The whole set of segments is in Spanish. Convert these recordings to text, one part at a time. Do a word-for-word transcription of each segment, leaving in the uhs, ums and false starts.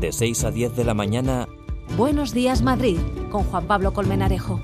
De seis a diez de la mañana. Buenos días, Madrid, con Juan Pablo Colmenarejo.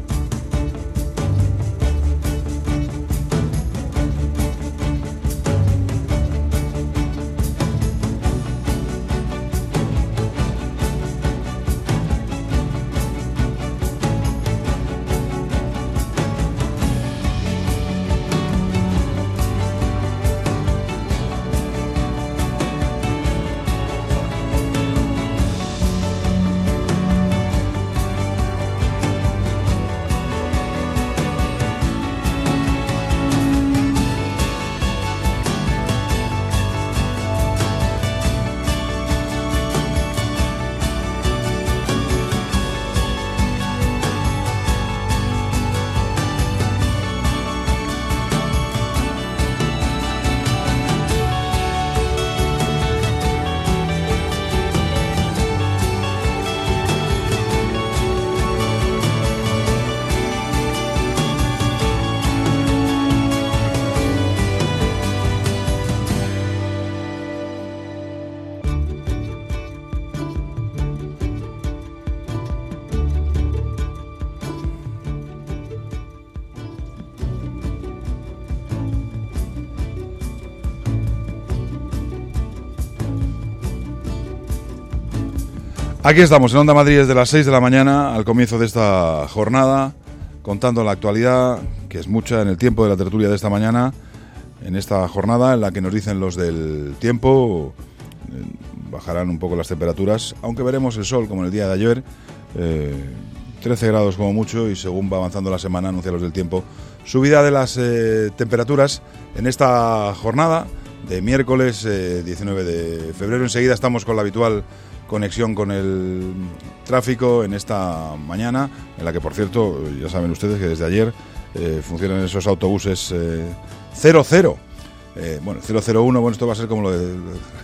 Aquí estamos en Onda Madrid desde las seis de la mañana, al comienzo de esta jornada, contando la actualidad, que es mucha en el tiempo de la tertulia de esta mañana, en esta jornada en la que nos dicen los del tiempo, eh, bajarán un poco las temperaturas, aunque veremos el sol como en el día de ayer, eh, trece grados como mucho, y según va avanzando la semana, anuncian los del tiempo, subida de las eh, temperaturas en esta jornada de miércoles eh, diecinueve de febrero. Enseguida estamos con la habitual conexión con el tráfico en esta mañana, en la que, por cierto, ya saben ustedes que desde ayer eh, funcionan esos autobuses eh, cero cero. Eh, bueno, cero cero uno, bueno, esto va a ser como lo de,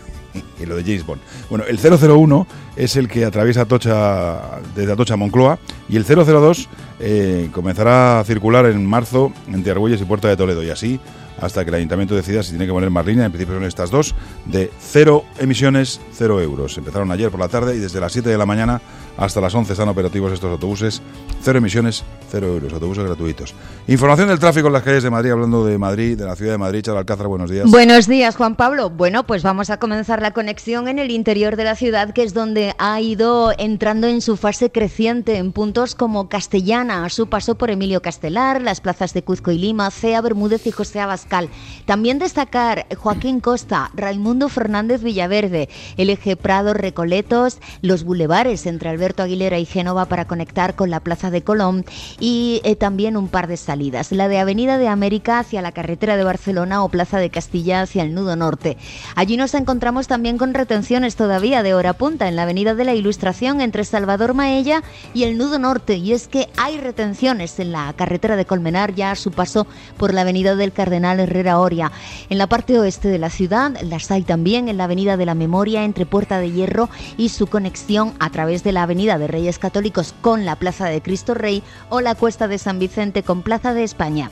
y lo de James Bond. Bueno, el cero cero uno es el que atraviesa Atocha, desde Atocha a Moncloa, y el cero cero dos eh, comenzará a circular en marzo entre Argüelles y Puerta de Toledo, y así hasta que el Ayuntamiento decida si tiene que poner más líneas. En principio son estas dos, de cero emisiones, cero euros. Empezaron ayer por la tarde y desde las siete de la mañana hasta las once están operativos estos autobuses. Cero emisiones, cero euros, autobuses gratuitos. Información del tráfico en las calles de Madrid, hablando de Madrid, de la ciudad de Madrid. Charo Alcázar, buenos días. Buenos días, Juan Pablo. Bueno, pues vamos a comenzar la conexión en el interior de la ciudad, que es donde ha ido entrando en su fase creciente, en puntos como Castellana, a su paso por Emilio Castelar, las plazas de Cuzco y Lima, Cea Bermúdez y José Abascal. También destacar Joaquín Costa, Raimundo Fernández Villaverde, el eje Prado Recoletos, los bulevares entre Alberto Aguilera y Génova para conectar con la Plaza de Colón, y eh, también un par de salidas, la de Avenida de América hacia la carretera de Barcelona o Plaza de Castilla hacia el nudo norte. Allí nos encontramos también con retenciones todavía de hora punta en la Avenida de la Ilustración entre Salvador Maella y el nudo norte, y es que hay retenciones en la carretera de Colmenar ya a su paso por la Avenida del Cardenal Herrera Oria. En la parte oeste de la ciudad las hay también en la Avenida de la Memoria entre Puerta de Hierro y su conexión a través de la Avenida de Reyes Católicos con la Plaza de Cristo Rey o la Cuesta de San Vicente con Plaza de España.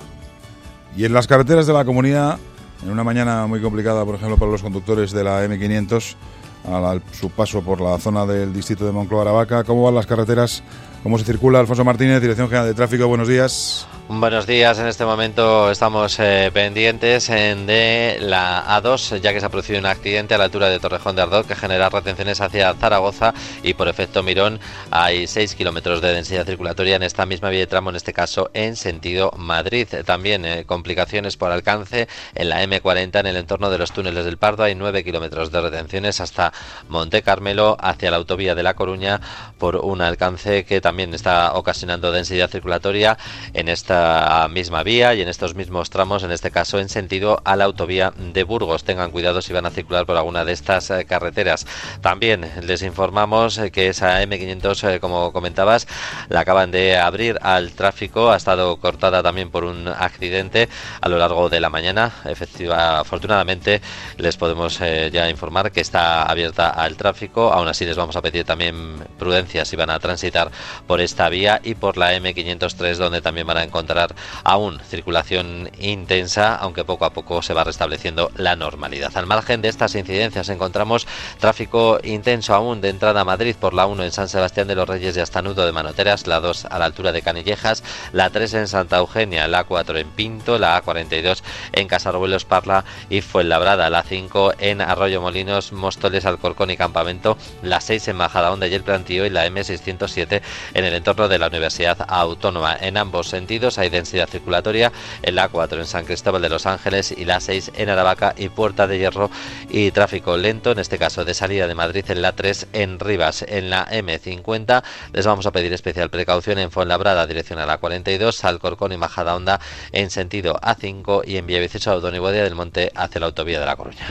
Y en las carreteras de la comunidad, en una mañana muy complicada, por ejemplo, para los conductores de la eme quinientos, a la, su paso por la zona del distrito de Moncloa-Aravaca, ¿cómo van las carreteras? ¿Cómo se circula? Alfonso Martínez, Dirección General de Tráfico, buenos días. Buenos días, en este momento estamos eh, pendientes en de la A dos, ya que se ha producido un accidente a la altura de Torrejón de Ardoz que genera retenciones hacia Zaragoza, y por efecto Mirón hay seis kilómetros de densidad circulatoria en esta misma vía de tramo, en este caso en sentido Madrid. También eh, complicaciones por alcance en la eme cuarenta en el entorno de los túneles del Pardo, hay nueve kilómetros de retenciones hasta Monte Carmelo hacia la autovía de La Coruña por un alcance que también está ocasionando densidad circulatoria en esta misma vía y en estos mismos tramos, en este caso en sentido a la autovía de Burgos. Tengan cuidado si van a circular por alguna de estas eh, carreteras. También les informamos eh, que esa eme quinientos, eh, como comentabas, la acaban de abrir al tráfico, ha estado cortada también por un accidente a lo largo de la mañana. Efectiva, afortunadamente les podemos eh, ya informar que está abierta al tráfico. Aún así les vamos a pedir también prudencia si van a transitar por esta vía y por la eme quinientos tres, donde también van a encontrar aún circulación intensa, aunque poco a poco se va restableciendo la normalidad. Al margen de estas incidencias encontramos tráfico intenso aún de entrada a Madrid por la uno en San Sebastián de los Reyes y hasta Nudo de Manoteras, la dos a la altura de Canillejas, la tres en Santa Eugenia, la cuatro en Pinto, la A cuarenta y dos en Casarruelos, Parla y Fuenlabrada, la cinco en Arroyo Molinos, Móstoles, Alcorcón y Campamento, la seis en Majadahonda y el Plantío y la eme seiscientos siete en el entorno de la Universidad Autónoma. En ambos sentidos hay densidad circulatoria en la A cuatro en San Cristóbal de los Ángeles y la seis en Aravaca y Puerta de Hierro, y tráfico lento, en este caso de salida de Madrid, en la tres en Rivas. En la eme cincuenta les vamos a pedir especial precaución en Fuenlabrada, dirección a la cuarenta y dos, Alcorcón y Majadahonda en sentido A cinco y en Villaviciosa, Odón y Boadilla del Monte hacia la autovía de La Coruña.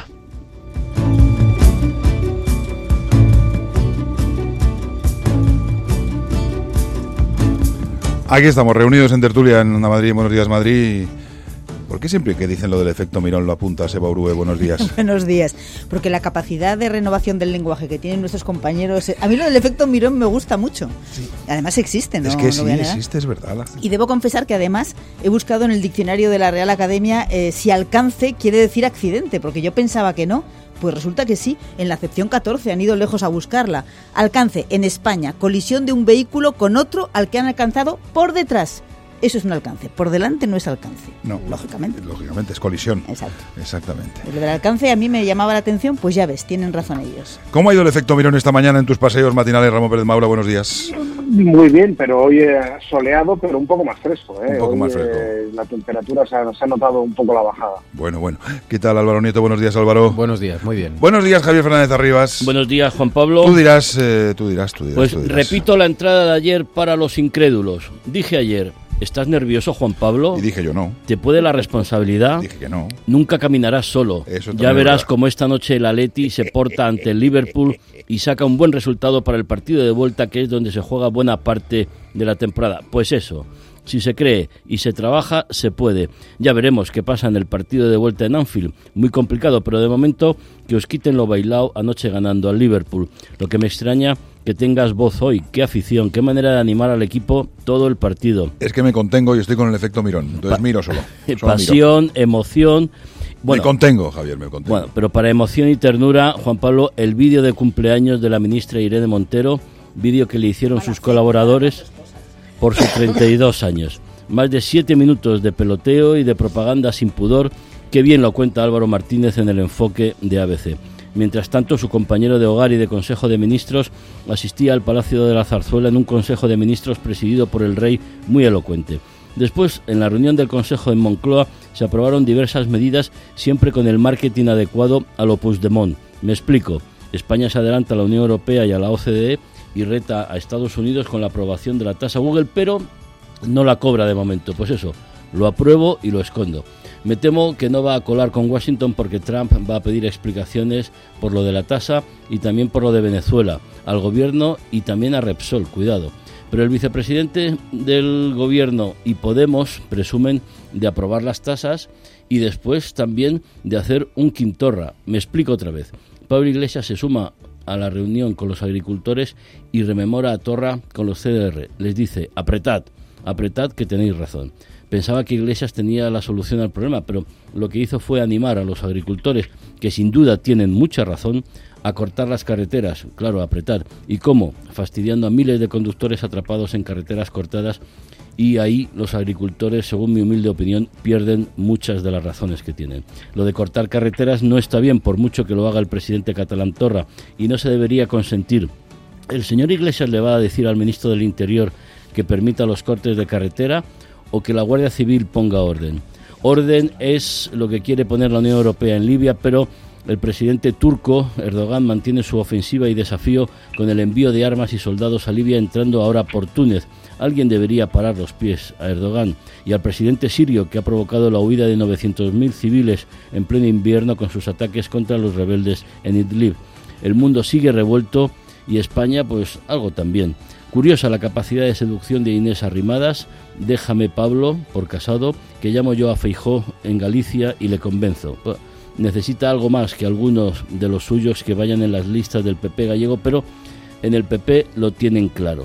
Aquí estamos reunidos en tertulia en Onda Madrid. Buenos días, Madrid. ¿Por qué siempre que dicen lo del efecto Mirón lo apunta Seba Urue? Buenos días. Buenos días. Porque la capacidad de renovación del lenguaje que tienen nuestros compañeros... A mí lo del efecto Mirón me gusta mucho. Sí. Además existe, ¿no? Es que no sí, existe, es verdad. Y debo confesar que además he buscado en el diccionario de la Real Academia eh, si alcance quiere decir accidente, porque yo pensaba que no. Pues resulta que sí, en la acepción catorce han ido lejos a buscarla. Alcance, en España, colisión de un vehículo con otro al que han alcanzado por detrás. Eso es un alcance. Por delante no es alcance. No, lógicamente. Lógicamente, es colisión. Exacto. Exactamente. Lo del alcance a mí me llamaba la atención, pues ya ves, tienen razón ellos. ¿Cómo ha ido el efecto Mirón esta mañana en tus paseos matinales, Ramón Pérez Maura? Buenos días. Muy bien, pero hoy eh, soleado, pero un poco más fresco. ¿eh? Un poco hoy, más fresco. Eh, la temperatura se ha, se ha notado un poco la bajada. Bueno, bueno. ¿Qué tal, Álvaro Nieto? Buenos días, Álvaro. Buenos días, muy bien. Buenos días, Javier Fernández Arribas. Buenos días, Juan Pablo. Tú dirás, eh, tú dirás, tú dirás. Pues tú dirás. repito la entrada de ayer para los incrédulos. Dije ayer, ¿estás nervioso, Juan Pablo? Y dije yo no. ¿Te puede la responsabilidad? Dije que no. Nunca caminarás solo. Eso ya verás verdad. cómo esta noche el Atleti se porta ante el Liverpool y saca un buen resultado para el partido de vuelta, que es donde se juega buena parte de la temporada. Pues eso, si se cree y se trabaja, se puede. Ya veremos qué pasa en el partido de vuelta en Anfield. Muy complicado, pero de momento que os quiten lo bailado anoche ganando al Liverpool. Lo que me extraña que tengas voz hoy. Qué afición, qué manera de animar al equipo todo el partido. Es que me contengo y estoy con el efecto Mirón. Entonces pa- miro solo. solo Pasión, miro. emoción. Bueno, me contengo, Javier, me contengo. Bueno, pero para emoción y ternura, Juan Pablo, el vídeo de cumpleaños de la ministra Irene Montero, vídeo que le hicieron sus colaboradores por sus treinta y dos años. Más de siete minutos de peloteo y de propaganda sin pudor. Qué bien lo cuenta Álvaro Martínez en el enfoque de A B C. Mientras tanto, su compañero de hogar y de Consejo de Ministros asistía al Palacio de la Zarzuela en un Consejo de Ministros presidido por el rey muy elocuente. Después, en la reunión del Consejo en Moncloa, se aprobaron diversas medidas, siempre con el marketing adecuado a lo Puigdemont. Me explico. España se adelanta a la Unión Europea y a la O C D E y reta a Estados Unidos con la aprobación de la tasa Google, pero no la cobra de momento. Pues eso, lo apruebo y lo escondo. Me temo que no va a colar con Washington porque Trump va a pedir explicaciones por lo de la tasa y también por lo de Venezuela, al gobierno y también a Repsol, cuidado. Pero el vicepresidente del gobierno y Podemos presumen de aprobar las tasas y después también de hacer un quintorra. Me explico otra vez. Pablo Iglesias se suma a la reunión con los agricultores y rememora a Torra con los C D R. Les dice, apretad, apretad que tenéis razón. Pensaba que Iglesias tenía la solución al problema, pero lo que hizo fue animar a los agricultores, que sin duda tienen mucha razón, a cortar las carreteras, claro, a apretar. ¿Y cómo? Fastidiando a miles de conductores atrapados en carreteras cortadas, y ahí los agricultores, según mi humilde opinión, pierden muchas de las razones que tienen. Lo de cortar carreteras no está bien, por mucho que lo haga el presidente catalán Torra, y no se debería consentir. ¿El señor Iglesias le va a decir al ministro del Interior que permita los cortes de carretera o que la Guardia Civil ponga orden? Orden es lo que quiere poner la Unión Europea en Libia, pero el presidente turco, Erdogan, mantiene su ofensiva y desafío con el envío de armas y soldados a Libia, entrando ahora por Túnez. Alguien debería parar los pies a Erdogan y al presidente sirio, que ha provocado la huida de novecientos mil civiles en pleno invierno con sus ataques contra los rebeldes en Idlib. El mundo sigue revuelto y España, pues algo también. Curiosa la capacidad de seducción de Inés Arrimadas. Déjame, Pablo, por Casado, que llamo yo a Feijóo en Galicia y le convenzo. Necesita algo más que algunos de los suyos que vayan en las listas del P P gallego, pero en el P P lo tienen claro.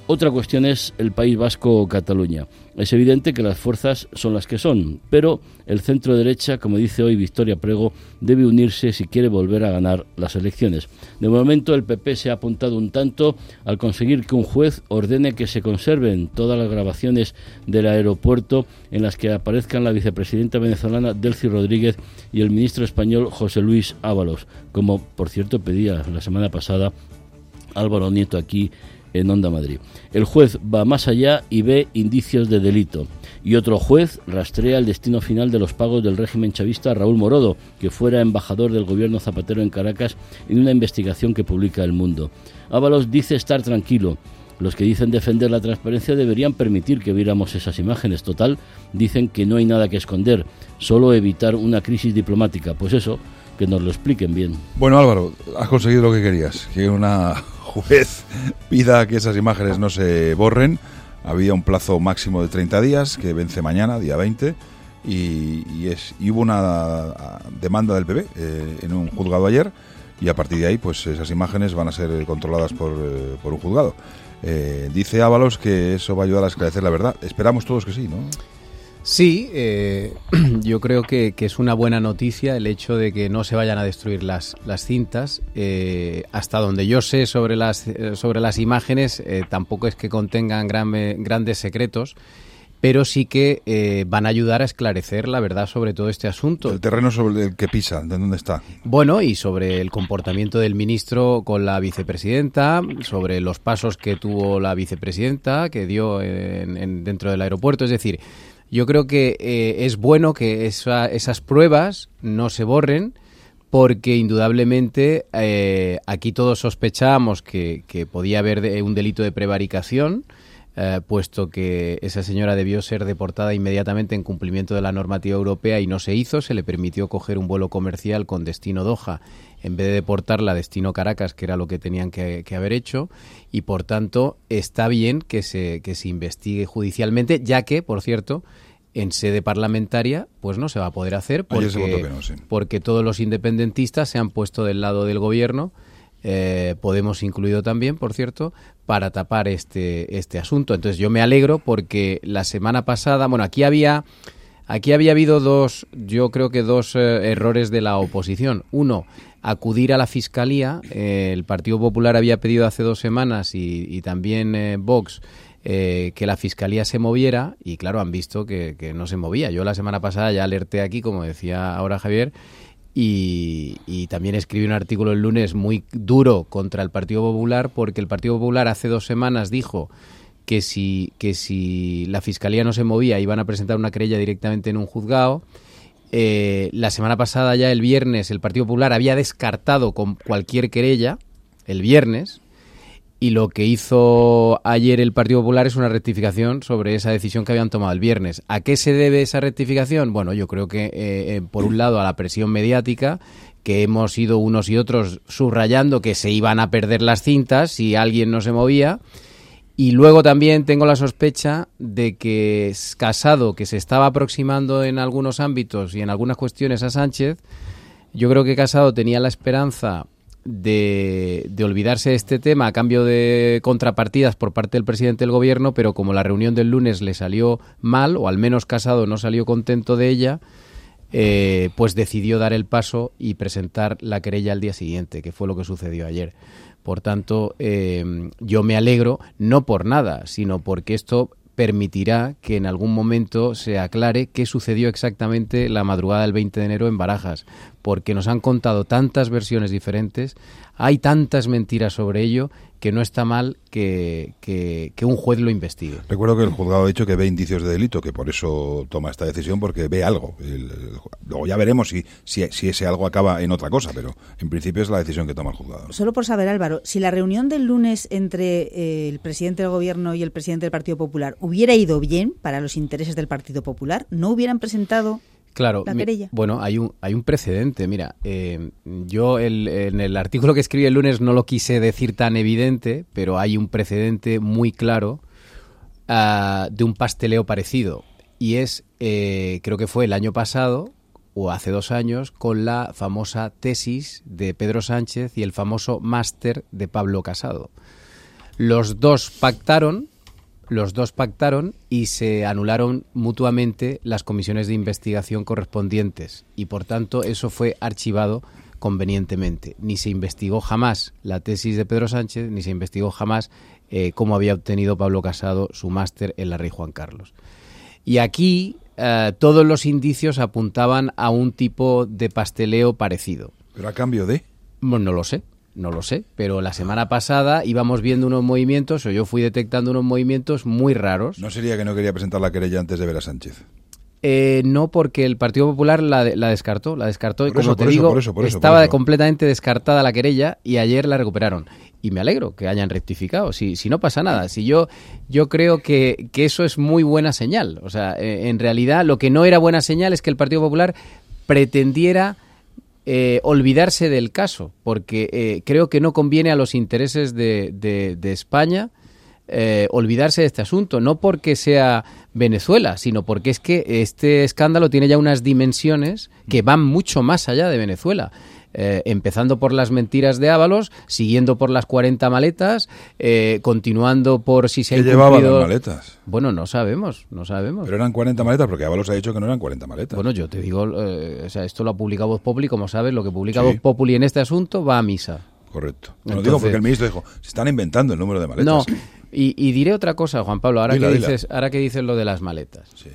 Otra cuestión es el País Vasco o Cataluña. Es evidente que las fuerzas son las que son, pero el centro derecha, como dice hoy Victoria Prego, debe unirse si quiere volver a ganar las elecciones. De momento el P P se ha apuntado un tanto al conseguir que un juez ordene que se conserven todas las grabaciones del aeropuerto en las que aparezcan la vicepresidenta venezolana Delcy Rodríguez y el ministro español José Luis Ábalos, como por cierto pedía la semana pasada Álvaro Nieto aquí en Onda Madrid. El juez va más allá y ve indicios de delito. Y otro juez rastrea el destino final de los pagos del régimen chavista a Raúl Morodo, que fuera embajador del gobierno Zapatero en Caracas, en una investigación que publica El Mundo. Ábalos dice estar tranquilo. Los que dicen defender la transparencia deberían permitir que viéramos esas imágenes. Total, dicen que no hay nada que esconder, solo evitar una crisis diplomática. Pues eso, que nos lo expliquen bien. Bueno, Álvaro, has conseguido lo que querías, que una juez pida que esas imágenes no se borren. Había un plazo máximo de treinta días, que vence mañana, día veinte, y, y, es, y hubo una demanda del P P eh, en un juzgado ayer, y a partir de ahí pues esas imágenes van a ser controladas por, eh, por un juzgado. Eh, dice Ábalos que eso va a ayudar a esclarecer la verdad. Esperamos todos que sí, ¿no? Sí, eh, yo creo que, que es una buena noticia el hecho de que no se vayan a destruir las, las cintas. Eh, hasta donde yo sé sobre las, sobre las imágenes, eh, tampoco es que contengan gran, grandes secretos, pero sí que eh, van a ayudar a esclarecer la verdad sobre todo este asunto. El terreno sobre el que pisa, ¿de dónde está? Bueno, y sobre el comportamiento del ministro con la vicepresidenta, sobre los pasos que tuvo la vicepresidenta, que dio en, en, dentro del aeropuerto, es decir, yo creo que eh, es bueno que esa, esas pruebas no se borren, porque indudablemente eh, aquí todos sospechábamos que, que podía haber de, un delito de prevaricación, eh, puesto que esa señora debió ser deportada inmediatamente en cumplimiento de la normativa europea y no se hizo. Se le permitió coger un vuelo comercial con destino Doha en vez de deportarla a destino Caracas, que era lo que tenían que, que haber hecho, y por tanto está bien que se, que se investigue judicialmente, ya que, por cierto, en sede parlamentaria pues no se va a poder hacer porque, no, sí. porque todos los independentistas se han puesto del lado del gobierno, eh, Podemos incluido también, por cierto, para tapar este, este asunto. Entonces yo me alegro porque la semana pasada, bueno, aquí había... Aquí había habido dos, yo creo que dos eh, errores de la oposición. Uno, acudir a la Fiscalía. Eh, el Partido Popular había pedido hace dos semanas y, y también eh, Vox eh, que la Fiscalía se moviera y claro, han visto que, que no se movía. Yo la semana pasada ya alerté aquí, como decía ahora Javier, y, y también escribí un artículo el lunes muy duro contra el Partido Popular porque el Partido Popular hace dos semanas dijo que si, que si la Fiscalía no se movía iban a presentar una querella directamente en un juzgado. Eh, la semana pasada, ya el viernes, el Partido Popular había descartado con cualquier querella, el viernes, y lo que hizo ayer el Partido Popular es una rectificación sobre esa decisión que habían tomado el viernes. ¿A qué se debe esa rectificación? Bueno, yo creo que, eh, eh, por un lado, a la presión mediática, que hemos ido unos y otros subrayando que se iban a perder las cintas si alguien no se movía. Y luego también tengo la sospecha de que Casado, que se estaba aproximando en algunos ámbitos y en algunas cuestiones a Sánchez, yo creo que Casado tenía la esperanza de, de olvidarse de este tema a cambio de contrapartidas por parte del presidente del gobierno, pero como la reunión del lunes le salió mal, o al menos Casado no salió contento de ella, eh, pues decidió dar el paso y presentar la querella al día siguiente, que fue lo que sucedió ayer. Por tanto, eh, yo me alegro, no por nada, sino porque esto permitirá que en algún momento se aclare qué sucedió exactamente la madrugada del veinte de enero en Barajas, porque nos han contado tantas versiones diferentes, hay tantas mentiras sobre ello, que no está mal que, que, que un juez lo investigue. Recuerdo que el juzgado ha dicho que ve indicios de delito, que por eso toma esta decisión, porque ve algo. El, el, luego ya veremos si, si, si ese algo acaba en otra cosa, pero en principio es la decisión que toma el juzgado. Solo por saber, Álvaro, si la reunión del lunes entre eh, el presidente del gobierno y el presidente del Partido Popular hubiera ido bien para los intereses del Partido Popular, ¿no hubieran presentado Claro, la querella? Bueno, hay un hay un precedente. Mira, eh, yo el, en el artículo que escribí el lunes no lo quise decir tan evidente, pero hay un precedente muy claro uh, de un pasteleo parecido. Y es, eh, creo que fue el año pasado, o hace dos años, con la famosa tesis de Pedro Sánchez y el famoso máster de Pablo Casado. Los dos pactaron, los dos pactaron y se anularon mutuamente las comisiones de investigación correspondientes y, por tanto, eso fue archivado convenientemente. Ni se investigó jamás la tesis de Pedro Sánchez, ni se investigó jamás eh, cómo había obtenido Pablo Casado su máster en la Rey Juan Carlos. Y aquí eh, todos los indicios apuntaban a un tipo de pasteleo parecido. ¿Pero a cambio de? Bueno, no lo sé. No lo sé, pero la semana pasada íbamos viendo unos movimientos, o yo fui detectando unos movimientos muy raros. ¿No sería que no quería presentar la querella antes de ver a Sánchez? Eh, no, porque el Partido Popular la, la descartó, la descartó y por como eso, te por digo, eso, por eso, por eso, estaba por eso. completamente descartada la querella y ayer la recuperaron. Y me alegro que hayan rectificado, si, si no pasa nada. Si yo, yo creo que, que eso es muy buena señal. O sea, eh, en realidad lo que no era buena señal es que el Partido Popular pretendiera Eh, olvidarse del caso, porque eh, creo que no conviene a los intereses de, de, de España eh, olvidarse de este asunto, no porque sea Venezuela, sino porque es que este escándalo tiene ya unas dimensiones que van mucho más allá de Venezuela. Eh, empezando por las mentiras de Ábalos, siguiendo por las cuarenta maletas, eh, continuando por si se ¿Qué han llevaban cumplido... las maletas? Bueno, no sabemos, no sabemos. Pero eran cuarenta maletas, porque Ábalos ha dicho que no eran cuarenta maletas. Bueno, yo te digo, eh, o sea, esto lo ha publicado Voz Populi, como sabes, lo que publica Sí. Voz Populi en este asunto va a misa. Correcto. Lo Entonces- digo porque el ministro dijo, se están inventando el número de maletas. No, y, y diré otra cosa, Juan Pablo, ahora, Dila, que dila. dices, ahora que dices lo de las maletas. Sí.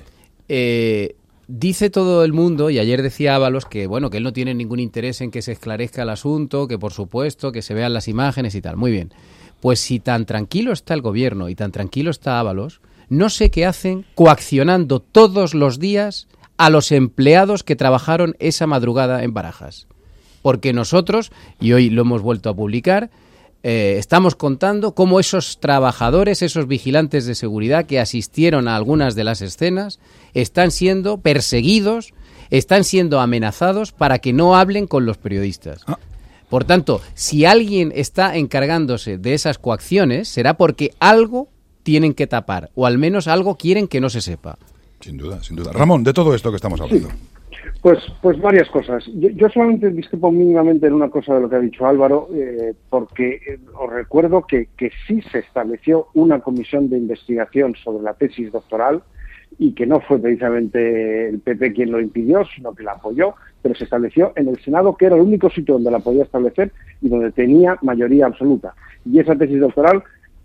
Eh, dice todo el mundo, y ayer decía Ábalos, que bueno, que él no tiene ningún interés en que se esclarezca el asunto, que por supuesto, que se vean las imágenes y tal. Muy bien. Pues si tan tranquilo está el gobierno y tan tranquilo está Ábalos, no sé qué hacen coaccionando todos los días a los empleados que trabajaron esa madrugada en Barajas. Porque nosotros, y hoy lo hemos vuelto a publicar, eh, estamos contando cómo esos trabajadores, esos vigilantes de seguridad que asistieron a algunas de las escenas, están siendo perseguidos, están siendo amenazados para que no hablen con los periodistas. Ah. Por tanto, si alguien está encargándose de esas coacciones, será porque algo tienen que tapar, o al menos algo quieren que no se sepa. Sin duda, sin duda. Ramón, de todo esto que estamos hablando. Pues, pues varias cosas. Yo, yo solamente discrepo mínimamente en una cosa de lo que ha dicho Álvaro, eh, porque eh, os recuerdo que, que sí se estableció una comisión de investigación sobre la tesis doctoral y que no fue precisamente el P P quien lo impidió, sino que la apoyó, pero se estableció en el Senado, que era el único sitio donde la podía establecer y donde tenía mayoría absoluta. Y esa tesis doctoral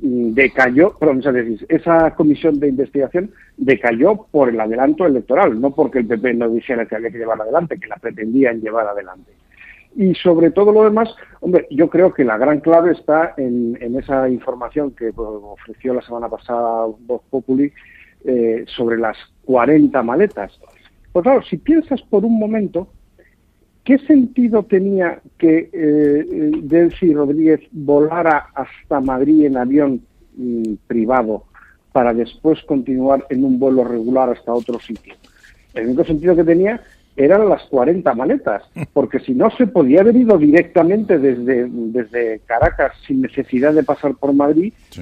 decayó, perdón, esa, tesis, esa comisión de investigación decayó por el adelanto electoral, no porque el P P no dijera que había que llevarla adelante, que la pretendían llevar adelante. Y sobre todo lo demás, hombre, yo creo que la gran clave está en, en esa información que pues, ofreció la semana pasada Voz Populi eh, sobre las cuarenta maletas. Pues claro, si piensas por un momento, ¿qué sentido tenía que eh, Delcy Rodríguez volara hasta Madrid en avión mm, privado para después continuar en un vuelo regular hasta otro sitio? El único sentido que tenía eran las cuarenta maletas, porque si no se podía haber ido directamente desde, desde Caracas sin necesidad de pasar por Madrid sí.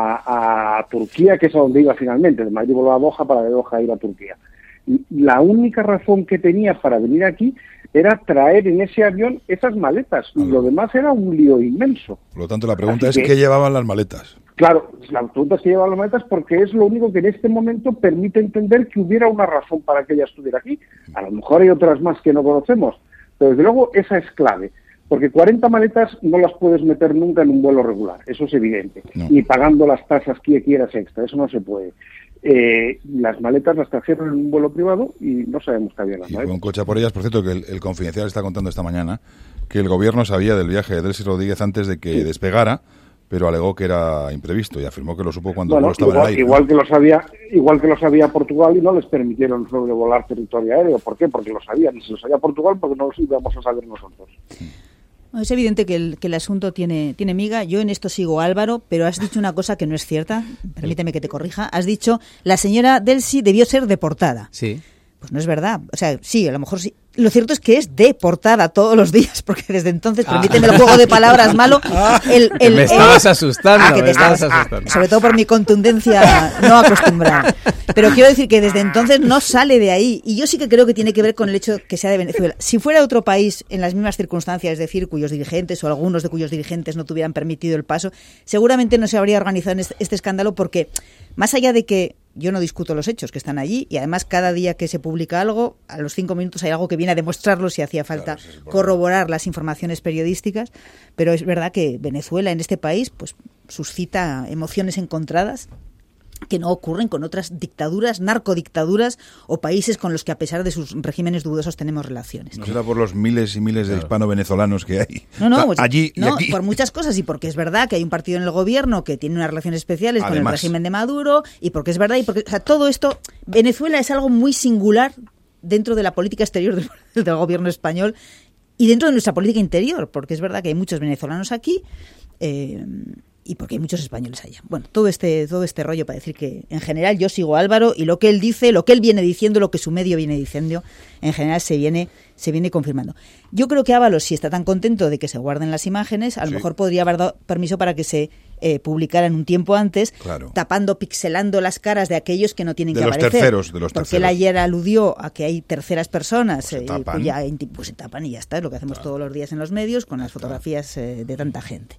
a, a Turquía, que es a donde iba finalmente. De Madrid voló a Doha, para de Doha ir a Turquía. Y la única razón que tenía para venir aquí era traer en ese avión esas maletas. Y lo demás era un lío inmenso. Por lo tanto, la pregunta Así es que, ¿qué llevaban las maletas? Claro, la pregunta es qué llevaban las maletas porque es lo único que en este momento permite entender que hubiera una razón para que ella estuviera aquí. A lo mejor hay otras más que no conocemos, pero desde luego esa es clave. Porque cuarenta maletas no las puedes meter nunca en un vuelo regular, eso es evidente. No. Ni pagando las tasas que quieras extra, eso no se puede. Eh, las maletas las trajeron en un vuelo privado y no sabemos qué había en las y maletas. Con coche por ellas, por cierto, que el, el Confidencial está contando esta mañana que el gobierno sabía del viaje de Delcy Rodríguez antes de que sí. despegara, pero alegó que era imprevisto y afirmó que lo supo cuando bueno, el vuelo estaba igual, en el aire. Igual que lo sabía, igual que lo sabía Portugal y no les permitieron sobrevolar territorio aéreo. ¿Por qué? Porque lo sabían. Y si lo sabía Portugal, porque no lo íbamos a saber nosotros. Sí. Es evidente que el, que el asunto tiene, tiene miga. Yo en esto sigo a Álvaro, pero has dicho una cosa que no es cierta. Permíteme que te corrija. Has dicho, la señora Delcy debió ser deportada. Sí. Pues no es verdad. O sea, sí, a lo mejor sí, lo cierto es que es de portada todos los días, porque desde entonces, ah. permíteme el juego de palabras malo, el, el, me el, estabas el, asustando, ah, que me te estabas estabas, asustando. Sobre todo por mi contundencia no acostumbrada. Pero quiero decir que desde entonces no sale de ahí. Y yo sí que creo que tiene que ver con el hecho que sea de Venezuela. Si fuera otro país en las mismas circunstancias, es decir, cuyos dirigentes o algunos de cuyos dirigentes no tuvieran permitido el paso, seguramente no se habría organizado en este, este escándalo, porque más allá de que yo no discuto los hechos que están allí, y además cada día que se publica algo, a los cinco minutos hay algo que viene a demostrarlo si hacía falta claro, corroborar las informaciones periodísticas, pero es verdad que Venezuela en este país pues suscita emociones encontradas que no ocurren con otras dictaduras, narcodictaduras o países con los que a pesar de sus regímenes dudosos tenemos relaciones. No será por los miles y miles de hispano-venezolanos que hay no, no, pues, allí y no, aquí. Por muchas cosas, y porque es verdad que hay un partido en el gobierno que tiene unas relaciones especiales Además. con el régimen de Maduro, y porque es verdad, y porque o sea, todo esto, Venezuela es algo muy singular dentro de la política exterior del, del gobierno español y dentro de nuestra política interior, porque es verdad que hay muchos venezolanos aquí, eh, y porque hay muchos españoles allá. Bueno, todo este todo este rollo para decir que, en general, yo sigo a Álvaro y lo que él dice, lo que él viene diciendo, lo que su medio viene diciendo, en general se viene se viene confirmando. Yo creo que Ábalos, si está tan contento de que se guarden las imágenes, a lo sí. mejor podría haber dado permiso para que se eh, publicaran un tiempo antes, claro. tapando, pixelando las caras de aquellos que no tienen de que los aparecer. Terceros, de los porque terceros. él ayer aludió a que hay terceras personas, pues se, eh, tapan. Cuya, pues se tapan y ya está, es lo que hacemos claro. todos los días en los medios con las fotografías eh, de tanta gente.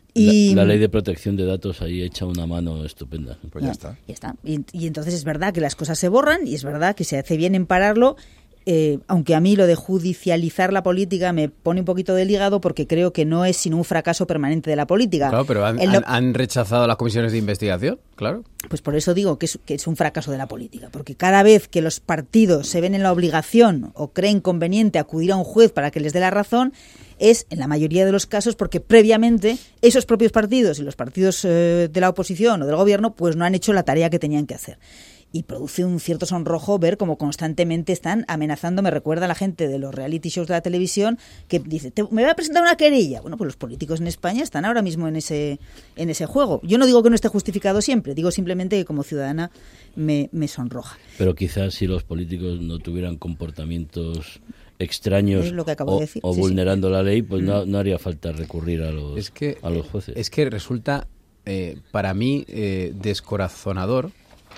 Y la, la ley de protección de datos ahí echa una mano estupenda. Pues ya está. Ya está. Y, y entonces es verdad que las cosas se borran y es verdad que se hace bien en pararlo, eh, aunque a mí lo de judicializar la política me pone un poquito del hígado, porque creo que no es sino un fracaso permanente de la política. Claro, pero han, lo... han, han rechazado las comisiones de investigación, claro. Pues por eso digo que es, que es un fracaso de la política, porque cada vez que los partidos se ven en la obligación o creen conveniente acudir a un juez para que les dé la razón, es, en la mayoría de los casos, porque previamente esos propios partidos y los partidos eh, de la oposición o del gobierno pues no han hecho la tarea que tenían que hacer. Y produce un cierto sonrojo ver cómo constantemente están amenazando. Me recuerda a la gente de los reality shows de la televisión que dice, Te, me voy a presentar una querella. Bueno, pues los políticos en España están ahora mismo en ese en ese juego. Yo no digo que no esté justificado siempre, digo simplemente que como ciudadana me, me sonroja. Pero quizás si los políticos no tuvieran comportamientos extraños es lo que acabo o, de decir. o sí, vulnerando sí. la ley, pues no, no haría falta recurrir a los, es que, a los jueces. Es que resulta, eh, para mí, eh, descorazonador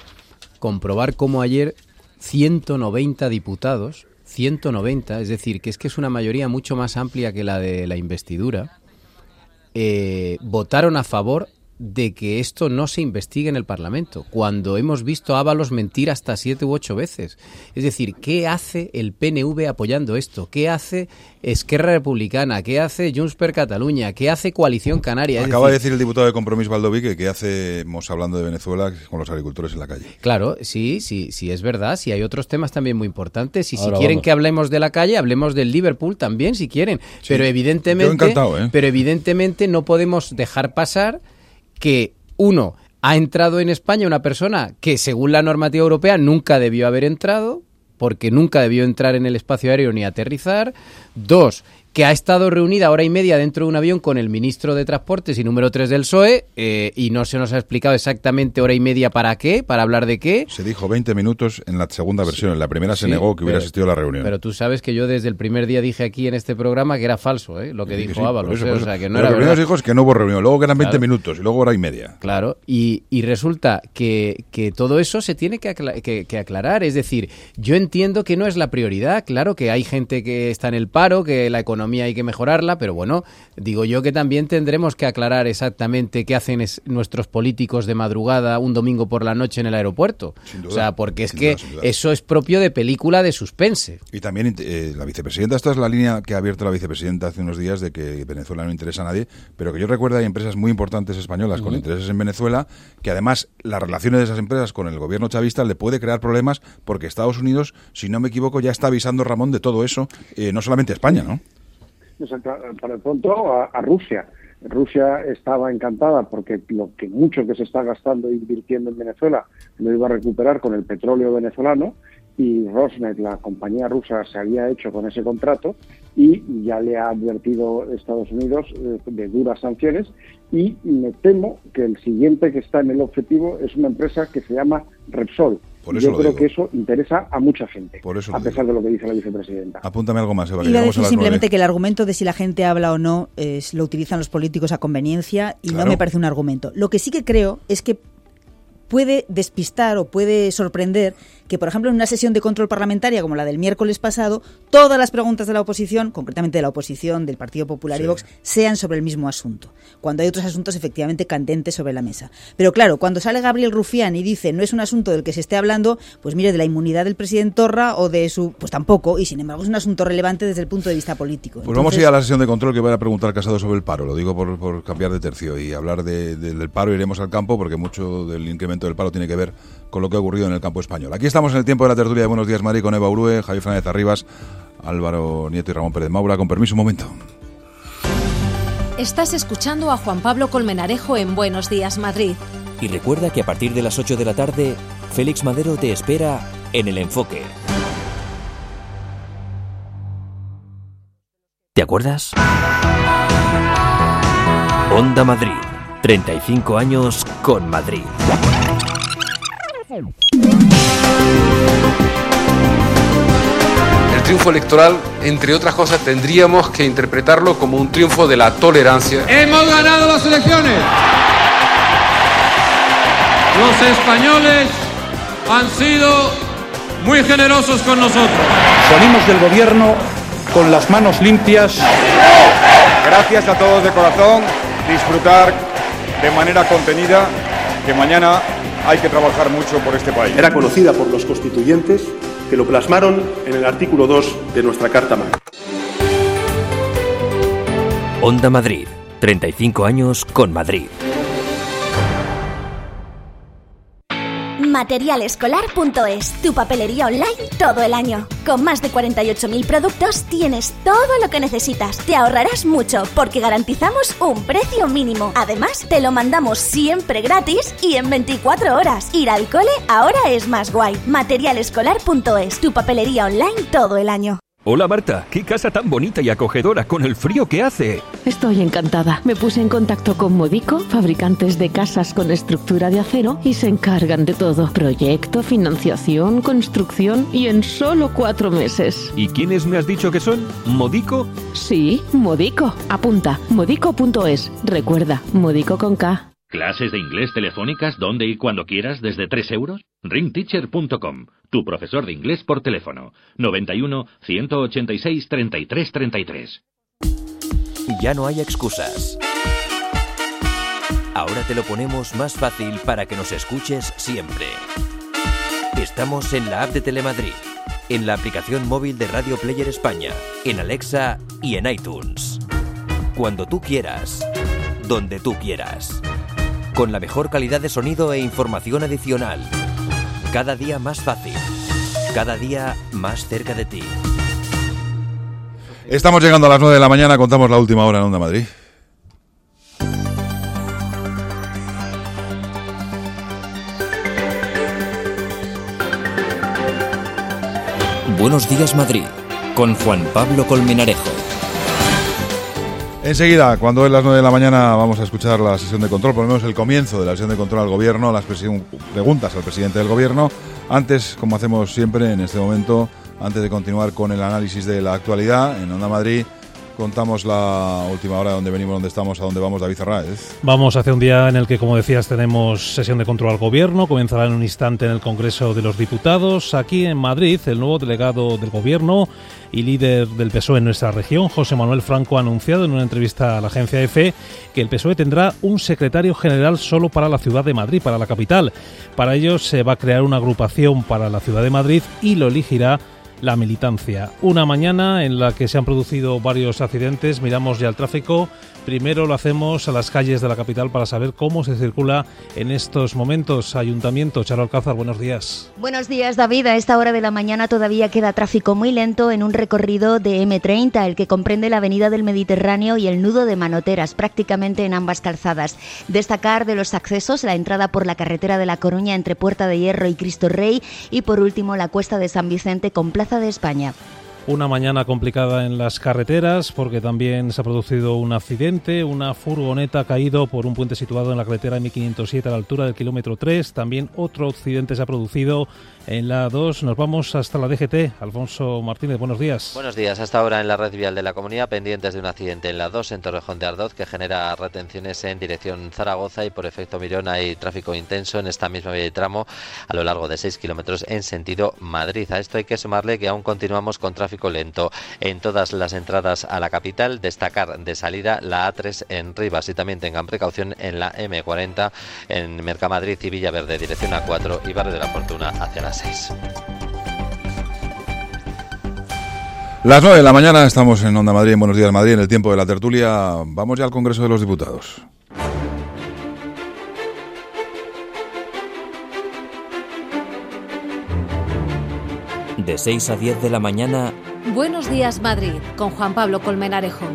comprobar cómo ayer ciento noventa diputados, ciento noventa, es decir, que es que es una mayoría mucho más amplia que la de la investidura, eh, votaron a favor de que esto no se investigue en el Parlamento, cuando hemos visto a Ábalos mentir hasta siete u ocho veces. Es decir, ¿qué hace el P N V apoyando esto? ¿Qué hace Esquerra Republicana? ¿Qué hace Junts per Catalunya? ¿Qué hace Coalición Canaria? Es Acaba decir, de decir el diputado de Compromís, Baldoví, que qué hacemos hablando de Venezuela con los agricultores en la calle. Claro, sí, sí, sí, es verdad. Sí, hay otros temas también muy importantes. Y si Ahora quieren vamos. que hablemos de la calle, hablemos del Liverpool también, si quieren. Sí, pero evidentemente, yo encantado, ¿eh? pero evidentemente no podemos dejar pasar que, uno, ha entrado en España una persona que, según la normativa europea, nunca debió haber entrado, porque nunca debió entrar en el espacio aéreo ni aterrizar. Dos, que ha estado reunida hora y media dentro de un avión con el ministro de Transportes y número tres del P S O E, eh, y no se nos ha explicado exactamente hora y media para qué, para hablar de qué. Se dijo veinte minutos en la segunda versión, en la primera se Sí, negó que hubiera pero, asistido a la reunión. Pero tú sabes que yo desde el primer día dije aquí en este programa que era falso, ¿eh? Lo que Sí, dijo sí, Ábalos, por eso, ¿eh? por O eso. sea, que no Pero era lo primero verdad. dijo es que no hubo reunión, luego que eran veinte Claro. minutos y luego hora y media. Claro, y, y resulta que, que todo eso se tiene que, acla- que, que aclarar. Es decir, yo entiendo que no es la prioridad. Claro que hay gente que está en el paro, que la economía hay que mejorarla, pero bueno, digo yo que también tendremos que aclarar exactamente qué hacen es, nuestros políticos de madrugada un domingo por la noche en el aeropuerto. Sin duda, o sea, porque es sin que duda, sin duda. eso es propio de película de suspense. Y también eh, la vicepresidenta, esta es la línea que ha abierto la vicepresidenta hace unos días de que Venezuela no interesa a nadie, pero que yo recuerdo hay empresas muy importantes españolas con Uh-huh. intereses en Venezuela, que además las relaciones de esas empresas con el gobierno chavista le puede crear problemas porque Estados Unidos, si no me equivoco, ya está avisando, Ramón, de todo eso, eh, no solamente a España, ¿no? Para el pronto a, a Rusia. Rusia estaba encantada porque lo que mucho que se está gastando e invirtiendo en Venezuela lo iba a recuperar con el petróleo venezolano, y Rosneft, la compañía rusa, se había hecho con ese contrato y ya le ha advertido Estados Unidos eh, de duras sanciones, y me temo que el siguiente que está en el objetivo es una empresa que se llama Repsol, Por eso Yo lo creo digo. que eso interesa a mucha gente, Por eso lo a pesar digo. de lo que dice la vicepresidenta. Apúntame algo más, Eva. que Iba a llegamos decir las simplemente nueve. que el argumento de si la gente habla o no es, lo utilizan los políticos a conveniencia y Claro. no me parece un argumento. Lo que sí que creo es que puede despistar o puede sorprender que, por ejemplo, en una sesión de control parlamentaria como la del miércoles pasado, todas las preguntas de la oposición, concretamente de la oposición, del Partido Popular Sí. y Vox, sean sobre el mismo asunto, cuando hay otros asuntos efectivamente candentes sobre la mesa. Pero claro, cuando sale Gabriel Rufián y dice no es un asunto del que se esté hablando, pues mire, de la inmunidad del presidente Torra o de su... pues tampoco, y sin embargo es un asunto relevante desde el punto de vista político. Pues vamos a ir a la sesión de control que va a preguntar Casado sobre el paro. Lo digo por, por cambiar de tercio y hablar de, de, del paro. Iremos al campo porque mucho del incremento del paro tiene que ver con lo que ha ocurrido en el campo español. Aquí estamos en el tiempo de la tertulia de Buenos Días Madrid con Eva Urue, Javier Fernández Arribas, Álvaro Nieto y Ramón Pérez Maura. Con permiso, un momento. Estás escuchando a Juan Pablo Colmenarejo en Buenos Días Madrid. Y recuerda que a partir de las ocho de la tarde, Félix Madero te espera en El Enfoque. ¿Te acuerdas? Onda Madrid. treinta y cinco años con Madrid. El triunfo electoral, entre otras cosas, tendríamos que interpretarlo como un triunfo de la tolerancia. ¡Hemos ganado las elecciones! Los españoles han sido muy generosos con nosotros. Salimos del gobierno con las manos limpias. Gracias a todos de corazón. Disfrutar de manera contenida, que mañana hay que trabajar mucho por este país. Era conocida por los constituyentes que lo plasmaron en el artículo dos de nuestra Carta Magna. Onda Madrid. treinta y cinco años con Madrid. Materialescolar punto es, tu papelería online todo el año. Con más de cuarenta y ocho mil productos tienes todo lo que necesitas. Te ahorrarás mucho porque garantizamos un precio mínimo. Además, te lo mandamos siempre gratis y en veinticuatro horas. Ir al cole ahora es más guay. Materialescolar punto es, tu papelería online todo el año. Hola Marta, qué casa tan bonita y acogedora con el frío que hace. Estoy encantada. Me puse en contacto con Modico, fabricantes de casas con estructura de acero, y se encargan de todo. Proyecto, financiación, construcción y en solo cuatro meses. ¿Y quiénes me has dicho que son? ¿Modico? Sí, Modico. Apunta, modico punto es. Recuerda, Modico con K. ¿Clases de inglés telefónicas donde y cuando quieras desde tres euros? ring teacher punto com, tu profesor de inglés por teléfono. noventa y uno, ciento ochenta y seis, treinta y tres, treinta y tres. Ya no hay excusas. Ahora te lo ponemos más fácil para que nos escuches siempre. Estamos en la app de Telemadrid, en la aplicación móvil de Radio Player España, en Alexa y en iTunes. Cuando tú quieras, donde tú quieras. Con la mejor calidad de sonido e información adicional. Cada día más fácil. Cada día más cerca de ti. Estamos llegando a las nueve de la mañana, contamos la última hora en Onda Madrid. Buenos Días Madrid, con Juan Pablo Colmenarejo. Enseguida, cuando es las nueve de la mañana, vamos a escuchar la sesión de control, por lo menos el comienzo de la sesión de control al Gobierno, las preguntas al presidente del Gobierno. Antes, como hacemos siempre en este momento, antes de continuar con el análisis de la actualidad, en Onda Madrid contamos la última hora de dónde venimos, dónde estamos, a dónde vamos. David Arráez. Vamos hacia un día en el que, como decías, tenemos sesión de control al Gobierno. Comenzará en un instante en el Congreso de los Diputados. Aquí en Madrid, el nuevo delegado del Gobierno y líder del P S O E en nuestra región, José Manuel Franco, ha anunciado en una entrevista a la agencia EFE que el P S O E tendrá un secretario general solo para la ciudad de Madrid, para la capital. Para ello se va a crear una agrupación para la ciudad de Madrid y lo elegirá la militancia. Una mañana en la que se han producido varios accidentes. Miramos ya el tráfico. Primero lo hacemos a las calles de la capital para saber cómo se circula en estos momentos. Ayuntamiento, Charo Alcázar, buenos días. Buenos días, David. A esta hora de la mañana todavía queda tráfico muy lento en un recorrido de eme treinta, el que comprende la avenida del Mediterráneo y el nudo de Manoteras, prácticamente en ambas calzadas. Destacar de los accesos la entrada por la carretera de La Coruña entre Puerta de Hierro y Cristo Rey y por último la Cuesta de San Vicente con Plaza de España. Una mañana complicada en las carreteras porque también se ha producido un accidente. Una furgoneta ha caído por un puente situado en la carretera M quinientos siete a la altura del kilómetro tres. También otro accidente se ha producido en la A dos. Nos vamos hasta la D G T. Alfonso Martínez, buenos días. Buenos días. Hasta ahora en la red vial de la comunidad, pendientes de un accidente en la A dos en Torrejón de Ardoz que genera retenciones en dirección Zaragoza, y por efecto Mirón hay tráfico intenso en esta misma vía de tramo a lo largo de seis kilómetros en sentido Madrid. A esto hay que sumarle que aún continuamos con tráfico lento en todas las entradas a la capital. Destacar de salida la A tres en Rivas, y también tengan precaución en la M cuarenta en Mercamadrid y Villaverde dirección A cuatro y Barrio de la Fortuna hacia la seis. Las nueve de la mañana estamos en Onda Madrid, en Buenos Días Madrid, en el tiempo de la tertulia. Vamos ya al Congreso de los Diputados. De seis a diez de la mañana. Buenos Días Madrid, con Juan Pablo Colmenarejo.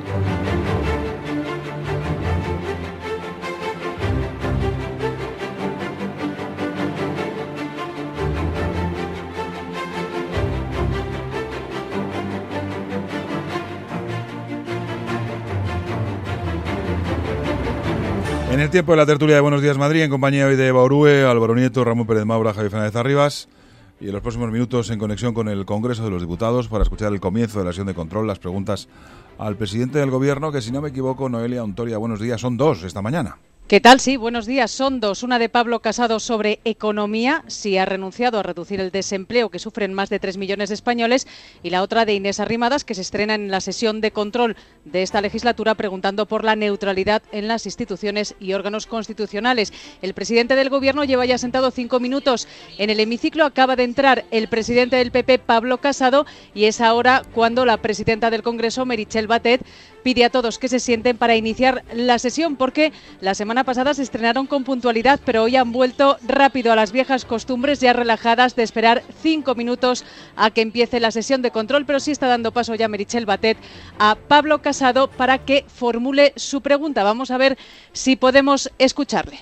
En el tiempo de la tertulia de Buenos Días Madrid, en compañía hoy de Eva Orue, Álvaro Nieto, Ramón Pérez Maura, Javier Fernández Arribas. Y en los próximos minutos en conexión con el Congreso de los Diputados para escuchar el comienzo de la sesión de control, las preguntas al presidente del Gobierno, que si no me equivoco, Noelia Ontoria, buenos días, son dos esta mañana. ¿Qué tal? Sí, buenos días. Son dos. Una de Pablo Casado sobre economía, si ha renunciado a reducir el desempleo que sufren más de tres millones de españoles, y la otra de Inés Arrimadas, que se estrena en la sesión de control de esta legislatura preguntando por la neutralidad en las instituciones y órganos constitucionales. El presidente del Gobierno lleva ya sentado cinco minutos en el hemiciclo. Acaba de entrar el presidente del P P, Pablo Casado, y es ahora cuando la presidenta del Congreso, Meritxell Batet, pide a todos que se sienten para iniciar la sesión, porque la semana pasada se estrenaron con puntualidad, pero hoy han vuelto rápido a las viejas costumbres ya relajadas de esperar cinco minutos a que empiece la sesión de control. Pero sí está dando paso ya Meritxell Batet a Pablo Casado para que formule su pregunta. Vamos a ver si podemos escucharle.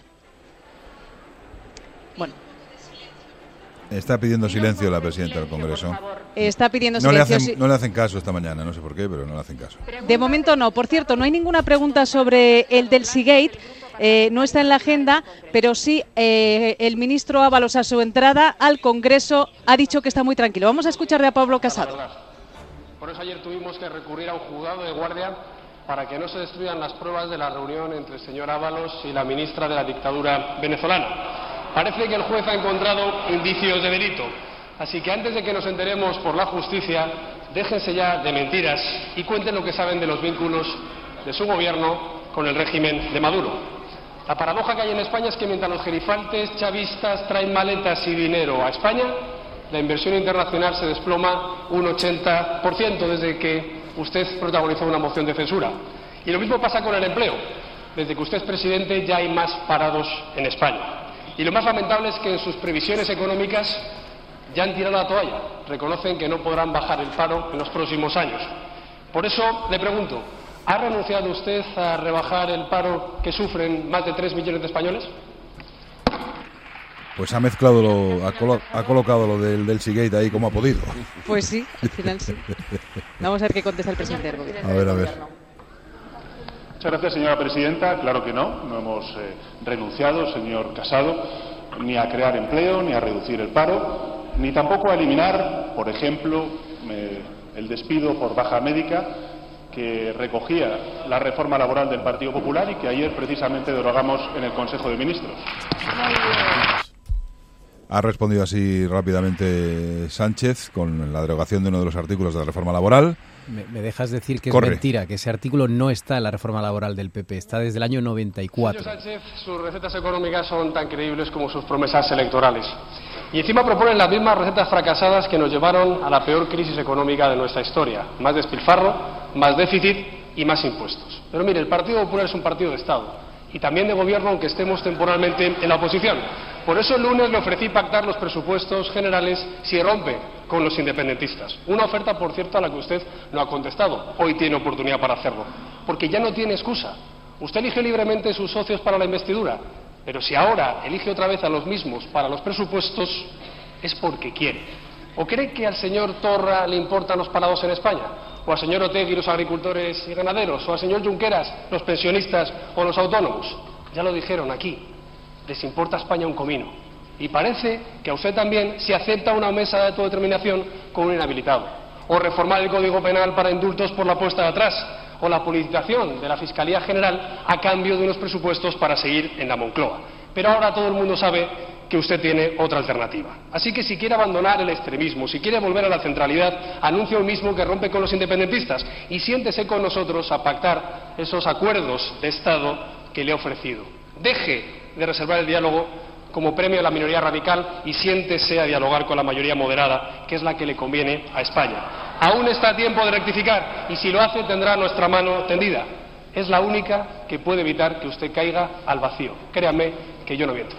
Bueno. Está pidiendo silencio la presidenta del Congreso. Está pidiendo no silencio. Le hacen, no le hacen caso esta mañana, no sé por qué, pero no le hacen caso. De momento no. Por cierto, no hay ninguna pregunta sobre el del Seagate. Eh, no está en la agenda, pero sí eh, el ministro Ábalos a su entrada al Congreso ha dicho que está muy tranquilo. Vamos a escucharle a Pablo Casado. Por eso ayer tuvimos que recurrir a un juzgado de guardia para que no se destruyan las pruebas de la reunión entre el señor Ábalos y la ministra de la dictadura venezolana. Parece que el juez ha encontrado indicios de delito, así que antes de que nos enteremos por la justicia, déjense ya de mentiras y cuenten lo que saben de los vínculos de su gobierno con el régimen de Maduro. La paradoja que hay en España es que mientras los gerifaltes chavistas traen maletas y dinero a España, la inversión internacional se desploma un ochenta por ciento desde que usted protagonizó una moción de censura. Y lo mismo pasa con el empleo. Desde que usted es presidente ya hay más parados en España. Y lo más lamentable es que en sus previsiones económicas ya han tirado la toalla. Reconocen que no podrán bajar el paro en los próximos años. Por eso le pregunto, ¿ha renunciado usted a rebajar el paro que sufren más de tres millones de españoles? Pues ha mezclado, lo, ha, colo, ha colocado lo del, del Seagate ahí como ha podido. Pues sí, al final sí. Vamos a ver qué contesta el presidente del Gobierno. A ver, a ver. Muchas gracias, señora presidenta. Claro que no, no hemos eh, renunciado, señor Casado, ni a crear empleo, ni a reducir el paro, ni tampoco a eliminar, por ejemplo, eh, el despido por baja médica que recogía la reforma laboral del Partido Popular y que ayer precisamente derogamos en el Consejo de Ministros. Ha respondido así rápidamente Sánchez con la derogación de uno de los artículos de la reforma laboral. Me, me dejas decir que Corre. Es mentira, que ese artículo no está en la reforma laboral del P P, está desde el año noventa y cuatro. Señor Sánchez, sus recetas económicas son tan creíbles como sus promesas electorales. Y encima proponen las mismas recetas fracasadas que nos llevaron a la peor crisis económica de nuestra historia. Más despilfarro, más déficit y más impuestos. Pero mire, el Partido Popular es un partido de Estado y también de gobierno, aunque estemos temporalmente en la oposición. Por eso el lunes le ofrecí pactar los presupuestos generales si rompe con los independentistas. Una oferta, por cierto, a la que usted no ha contestado. Hoy tiene oportunidad para hacerlo. Porque ya no tiene excusa. Usted elige libremente sus socios para la investidura. Pero si ahora elige otra vez a los mismos para los presupuestos, es porque quiere. ¿O cree que al señor Torra le importan los parados en España? ¿O al señor Otegi los agricultores y ganaderos? ¿O al señor Junqueras los pensionistas o los autónomos? Ya lo dijeron aquí, les importa a España un comino. Y parece que a usted también, si acepta una mesa de autodeterminación con un inhabilitado. O reformar el Código Penal para indultos por la puesta de atrás. O la politización de la Fiscalía General a cambio de unos presupuestos para seguir en la Moncloa. Pero ahora todo el mundo sabe que usted tiene otra alternativa. Así que si quiere abandonar el extremismo, si quiere volver a la centralidad, anuncie hoy mismo que rompe con los independentistas y siéntese con nosotros a pactar esos acuerdos de Estado que le he ofrecido. Deje de reservar el diálogo como premio a la minoría radical y siéntese a dialogar con la mayoría moderada, que es la que le conviene a España. Aún está a tiempo de rectificar y si lo hace tendrá nuestra mano tendida. Es la única que puede evitar que usted caiga al vacío. Créanme que yo no miento.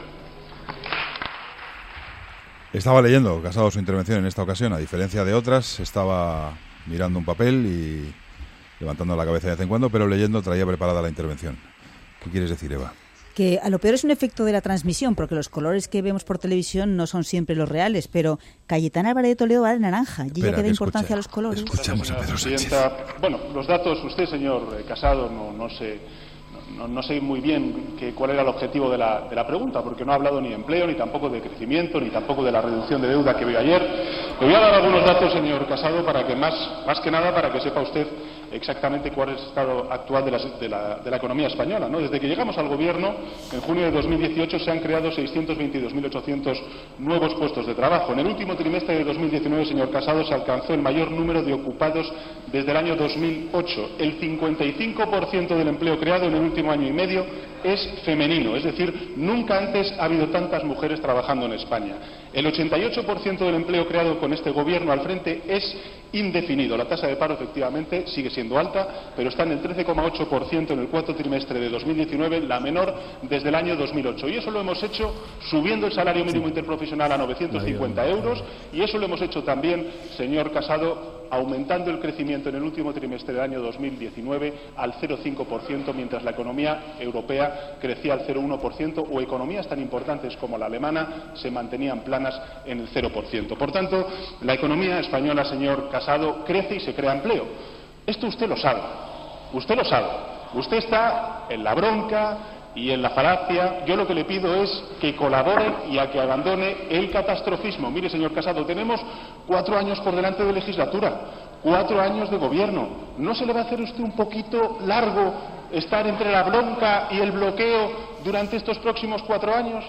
Estaba leyendo Casado su intervención en esta ocasión, a diferencia de otras, estaba mirando un papel y levantando la cabeza de vez en cuando, pero leyendo traía preparada la intervención. ¿Qué quieres decir, Eva? Que a lo peor es un efecto de la transmisión, porque los colores que vemos por televisión no son siempre los reales, pero Cayetana Álvarez de Toledo va de naranja, y ella que da importancia a los colores. Escuchamos a Pedro Sánchez. Bueno, los datos, usted, señor Casado, no, no sé... No, no sé muy bien que, cuál era el objetivo de la, de la pregunta, porque no ha hablado ni de empleo, ni tampoco de crecimiento, ni tampoco de la reducción de deuda que vio ayer. Le voy a dar algunos datos, señor Casado, para que más, más que nada, para que sepa usted exactamente cuál es el estado actual de la, de la, de la economía española, ¿no? Desde que llegamos al Gobierno, en junio de dos mil dieciocho se han creado seiscientos veintidós mil ochocientos nuevos puestos de trabajo. En el último trimestre de dos mil diecinueve, señor Casado, se alcanzó el mayor número de ocupados desde el año dos mil ocho. El cincuenta y cinco por ciento del empleo creado en el último año y medio es femenino, es decir, nunca antes ha habido tantas mujeres trabajando en España. El ochenta y ocho por ciento del empleo creado con este Gobierno al frente es indefinido. La tasa de paro, efectivamente, sigue siendo alta, pero está en el trece coma ocho por ciento en el cuarto trimestre de dos mil diecinueve, la menor desde el año dos mil ocho. Y eso lo hemos hecho subiendo el salario mínimo interprofesional a novecientos cincuenta euros, y eso lo hemos hecho también, señor Casado, aumentando el crecimiento en el último trimestre del año dos mil diecinueve al cero coma cinco por ciento, mientras la economía europea crecía al cero coma uno por ciento, o economías tan importantes como la alemana se mantenían planas en el cero por ciento. Por tanto, la economía española, señor Casado, crece y se crea empleo. Esto usted lo sabe, usted lo sabe. Usted está en la bronca y en la falacia. Yo lo que le pido es que colabore y a que abandone el catastrofismo. Mire, señor Casado, tenemos cuatro años por delante de legislatura, cuatro años de gobierno. ¿No se le va a hacer a usted un poquito largo estar entre la bronca y el bloqueo durante estos próximos cuatro años?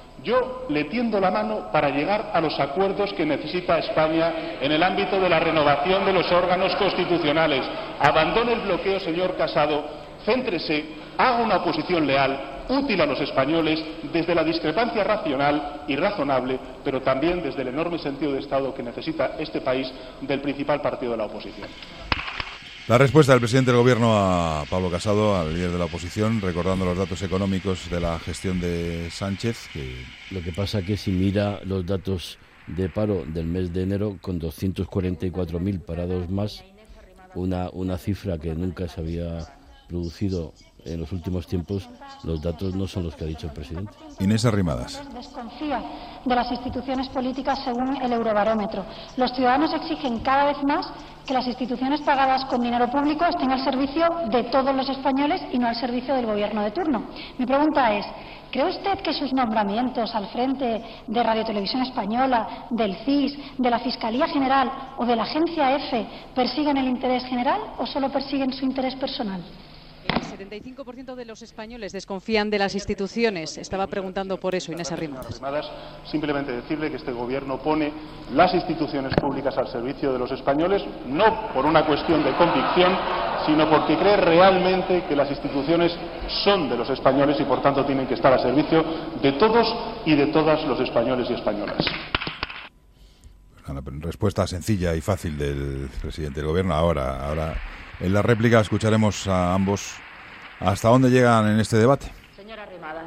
Yo le tiendo la mano para llegar a los acuerdos que necesita España en el ámbito de la renovación de los órganos constitucionales. Abandone el bloqueo, señor Casado, céntrese, haga una oposición leal, útil a los españoles, desde la discrepancia racional y razonable, pero también desde el enorme sentido de Estado que necesita este país del principal partido de la oposición. La respuesta del presidente del Gobierno a Pablo Casado, al líder de la oposición, recordando los datos económicos de la gestión de Sánchez. Que... Lo que pasa es que si mira los datos de paro del mes de enero, con doscientos cuarenta y cuatro mil parados más, una, una cifra que nunca se había producido en los últimos tiempos, los datos no son los que ha dicho el presidente. Inés Arrimadas. Desconfía de las instituciones políticas según el Eurobarómetro. Los ciudadanos exigen cada vez más que las instituciones pagadas con dinero público estén al servicio de todos los españoles y no al servicio del gobierno de turno. Mi pregunta es, ¿cree usted que sus nombramientos al frente de Radio Televisión Española, del C I S, de la Fiscalía General o de la Agencia EFE persiguen el interés general o solo persiguen su interés personal? El setenta y cinco por ciento de los españoles desconfían de las instituciones. Estaba preguntando por eso Inés Arrimadas. Simplemente decirle que este Gobierno pone las instituciones públicas al servicio de los españoles, no por una cuestión de convicción, sino porque cree realmente que las instituciones son de los españoles y por tanto tienen que estar al servicio de todos y de todas los españoles y españolas. Una respuesta sencilla y fácil del presidente del Gobierno. Ahora, ahora en la réplica escucharemos a ambos hasta dónde llegan en este debate. Señora Arrimadas,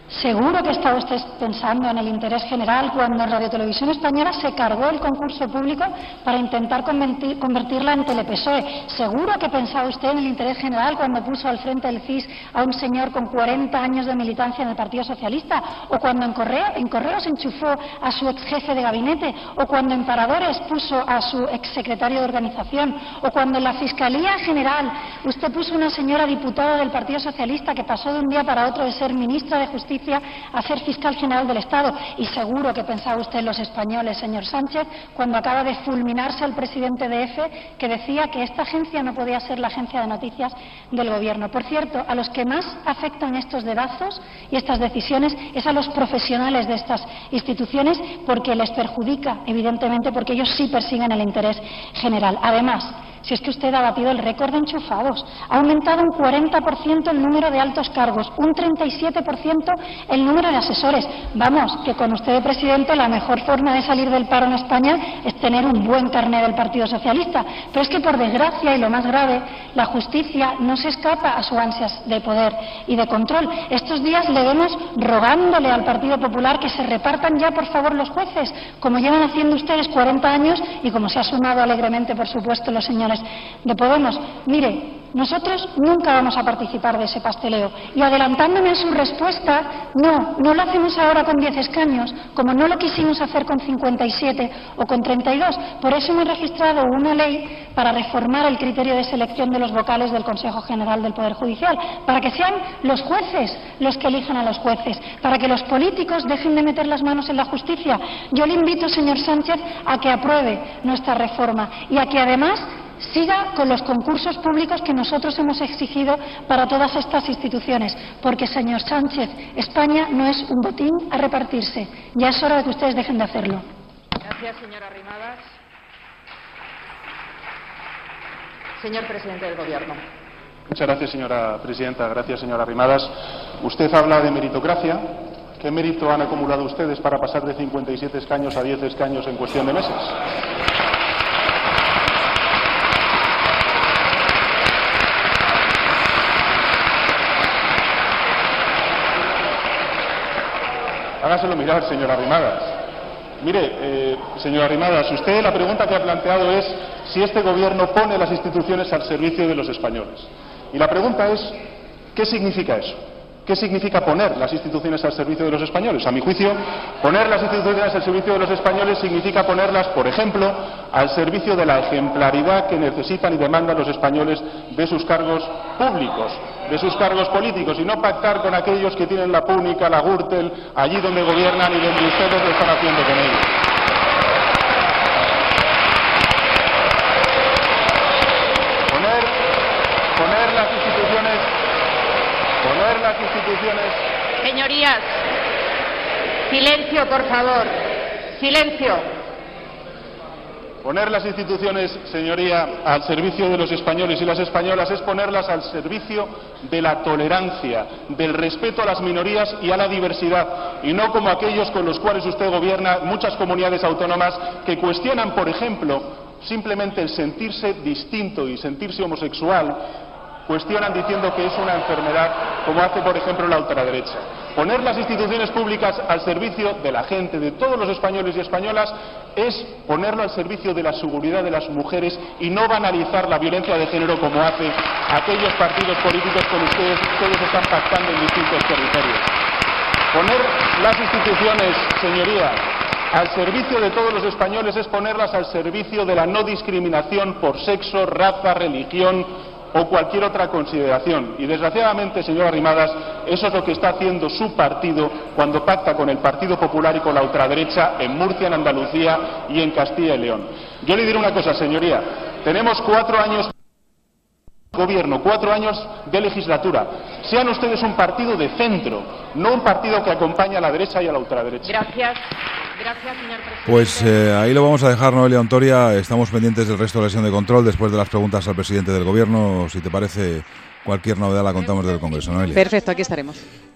Seguro que estaba usted pensando en el interés general cuando Radio Televisión Española se cargó el concurso público para intentar convertir, convertirla en Telepsoe. Seguro que pensaba usted en el interés general cuando puso al frente del C I S a un señor con cuarenta años de militancia en el Partido Socialista, o cuando en, Correo, en Correos enchufó a su ex jefe de gabinete, o cuando en Paradores puso a su ex secretario de organización, o cuando en la Fiscalía General usted puso una señora diputada del Partido Socialista que pasó de un día para otro de ser ministra de Justicia a ser fiscal general del Estado. Y seguro que pensaba usted en los españoles, señor Sánchez, cuando acaba de fulminarse al presidente de E F E, que decía que esta agencia no podía ser la agencia de noticias del Gobierno. Por cierto, a los que más afectan estos dedazos y estas decisiones es a los profesionales de estas instituciones, porque les perjudica, evidentemente, porque ellos sí persiguen el interés general. Además, si es que usted ha batido el récord de enchufados, ha aumentado un cuarenta por ciento el número de altos cargos, un treinta y siete por ciento el número de asesores. Vamos, que con usted de presidente la mejor forma de salir del paro en España es tener un buen carné del Partido Socialista. Pero es que, por desgracia, y lo más grave, la justicia no se escapa a sus ansias de poder y de control. Estos días le vemos rogándole al Partido Popular que se repartan ya, por favor, los jueces, como llevan haciendo ustedes cuarenta años y como se ha sumado alegremente, por supuesto, los señores de Podemos. Mire, nosotros nunca vamos a participar de ese pasteleo. Y adelantándome a su respuesta, no, no lo hacemos ahora con diez escaños, como no lo quisimos hacer con cincuenta y siete o con treinta y dos. Por eso hemos registrado una ley para reformar el criterio de selección de los vocales del Consejo General del Poder Judicial, para que sean los jueces los que elijan a los jueces, para que los políticos dejen de meter las manos en la justicia. Yo le invito, señor Sánchez, a que apruebe nuestra reforma y a que además siga con los concursos públicos que nosotros hemos exigido para todas estas instituciones, porque, señor Sánchez, España no es un botín a repartirse. Ya es hora de que ustedes dejen de hacerlo. Gracias, señora Arrimadas. Señor presidente del Gobierno. Muchas gracias, señora presidenta. Gracias, señora Arrimadas. Usted habla de meritocracia. ¿Qué mérito han acumulado ustedes para pasar de cincuenta y siete escaños a diez escaños en cuestión de meses? Hágaselo mirar, señora Arrimadas. Mire, eh, señora Arrimadas, usted la pregunta que ha planteado es si este Gobierno pone las instituciones al servicio de los españoles. Y la pregunta es, ¿qué significa eso? ¿Qué significa poner las instituciones al servicio de los españoles? A mi juicio, poner las instituciones al servicio de los españoles significa ponerlas, por ejemplo, al servicio de la ejemplaridad que necesitan y demandan los españoles de sus cargos públicos, de sus cargos políticos, y no pactar con aquellos que tienen la púnica, la Gürtel, allí donde gobiernan y donde ustedes lo están haciendo con ellos. Poner, poner las instituciones, poner las instituciones. Señorías, silencio, por favor, silencio. Poner las instituciones, señoría, al servicio de los españoles y las españolas es ponerlas al servicio de la tolerancia, del respeto a las minorías y a la diversidad, y no como aquellos con los cuales usted gobierna, muchas comunidades autónomas que cuestionan, por ejemplo, simplemente el sentirse distinto y sentirse homosexual, cuestionan diciendo que es una enfermedad, como hace, por ejemplo, la ultraderecha. Poner las instituciones públicas al servicio de la gente, de todos los españoles y españolas, es ponerlo al servicio de la seguridad de las mujeres y no banalizar la violencia de género como hace aquellos partidos políticos con los que ustedes están pactando en distintos territorios. Poner las instituciones, señoría, al servicio de todos los españoles es ponerlas al servicio de la no discriminación por sexo, raza, religión o cualquier otra consideración. Y desgraciadamente, señora Arrimadas, eso es lo que está haciendo su partido cuando pacta con el Partido Popular y con la ultraderecha en Murcia, en Andalucía y en Castilla y León. Yo le diré una cosa, señoría. Tenemos cuatro años de gobierno, cuatro años de legislatura. Sean ustedes un partido de centro, no un partido que acompaña a la derecha y a la ultraderecha. Gracias. Gracias, señor presidente. Pues eh, ahí lo vamos a dejar, Noelia Ontoria. Estamos pendientes del resto de la sesión de control después de las preguntas al presidente del Gobierno. Si te parece, cualquier novedad la contamos desde el Congreso, Noelia. Perfecto, aquí estaremos.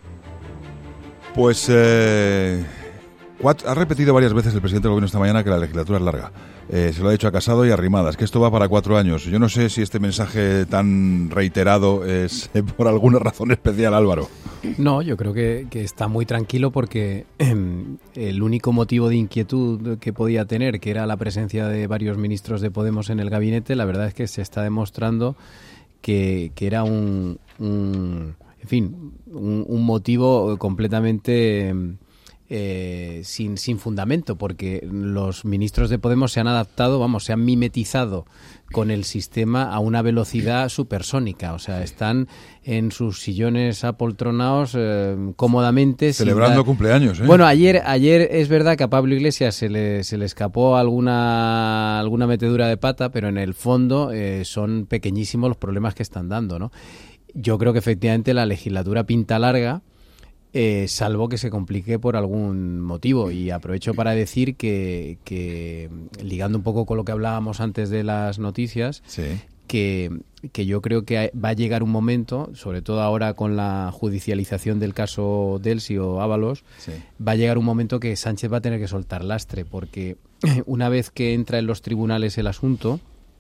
Pues eh, cuatro, ha repetido varias veces el presidente del Gobierno esta mañana que la legislatura es larga. Eh, se lo ha dicho a Casado y a Arrimadas, que esto va para cuatro años. Yo no sé si este mensaje tan reiterado es eh, por alguna razón especial, Álvaro. No, yo creo que, que está muy tranquilo porque eh, el único motivo de inquietud que podía tener, que era la presencia de varios ministros de Podemos en el gabinete, la verdad es que se está demostrando que, que era un, un, en fin, un, un motivo completamente eh, sin, sin fundamento, porque los ministros de Podemos se han adaptado, vamos, se han mimetizado con el sistema a una velocidad supersónica, o sea, están en sus sillones apoltronados eh, cómodamente. Celebrando dar... cumpleaños, ¿eh? Bueno, ayer ayer es verdad que a Pablo Iglesias se le, se le escapó alguna alguna metedura de pata, pero en el fondo eh, son pequeñísimos los problemas que están dando, ¿no? Yo creo que efectivamente la legislatura pinta larga, Eh, salvo que se complique por algún motivo, y aprovecho para decir que, que ligando un poco con lo que hablábamos antes de las noticias, sí. que, que yo creo que va a llegar un momento, sobre todo ahora con la judicialización del caso Delsi o Ábalos, sí. va a llegar un momento que Sánchez va a tener que soltar lastre, porque una vez que entra en los tribunales el asunto,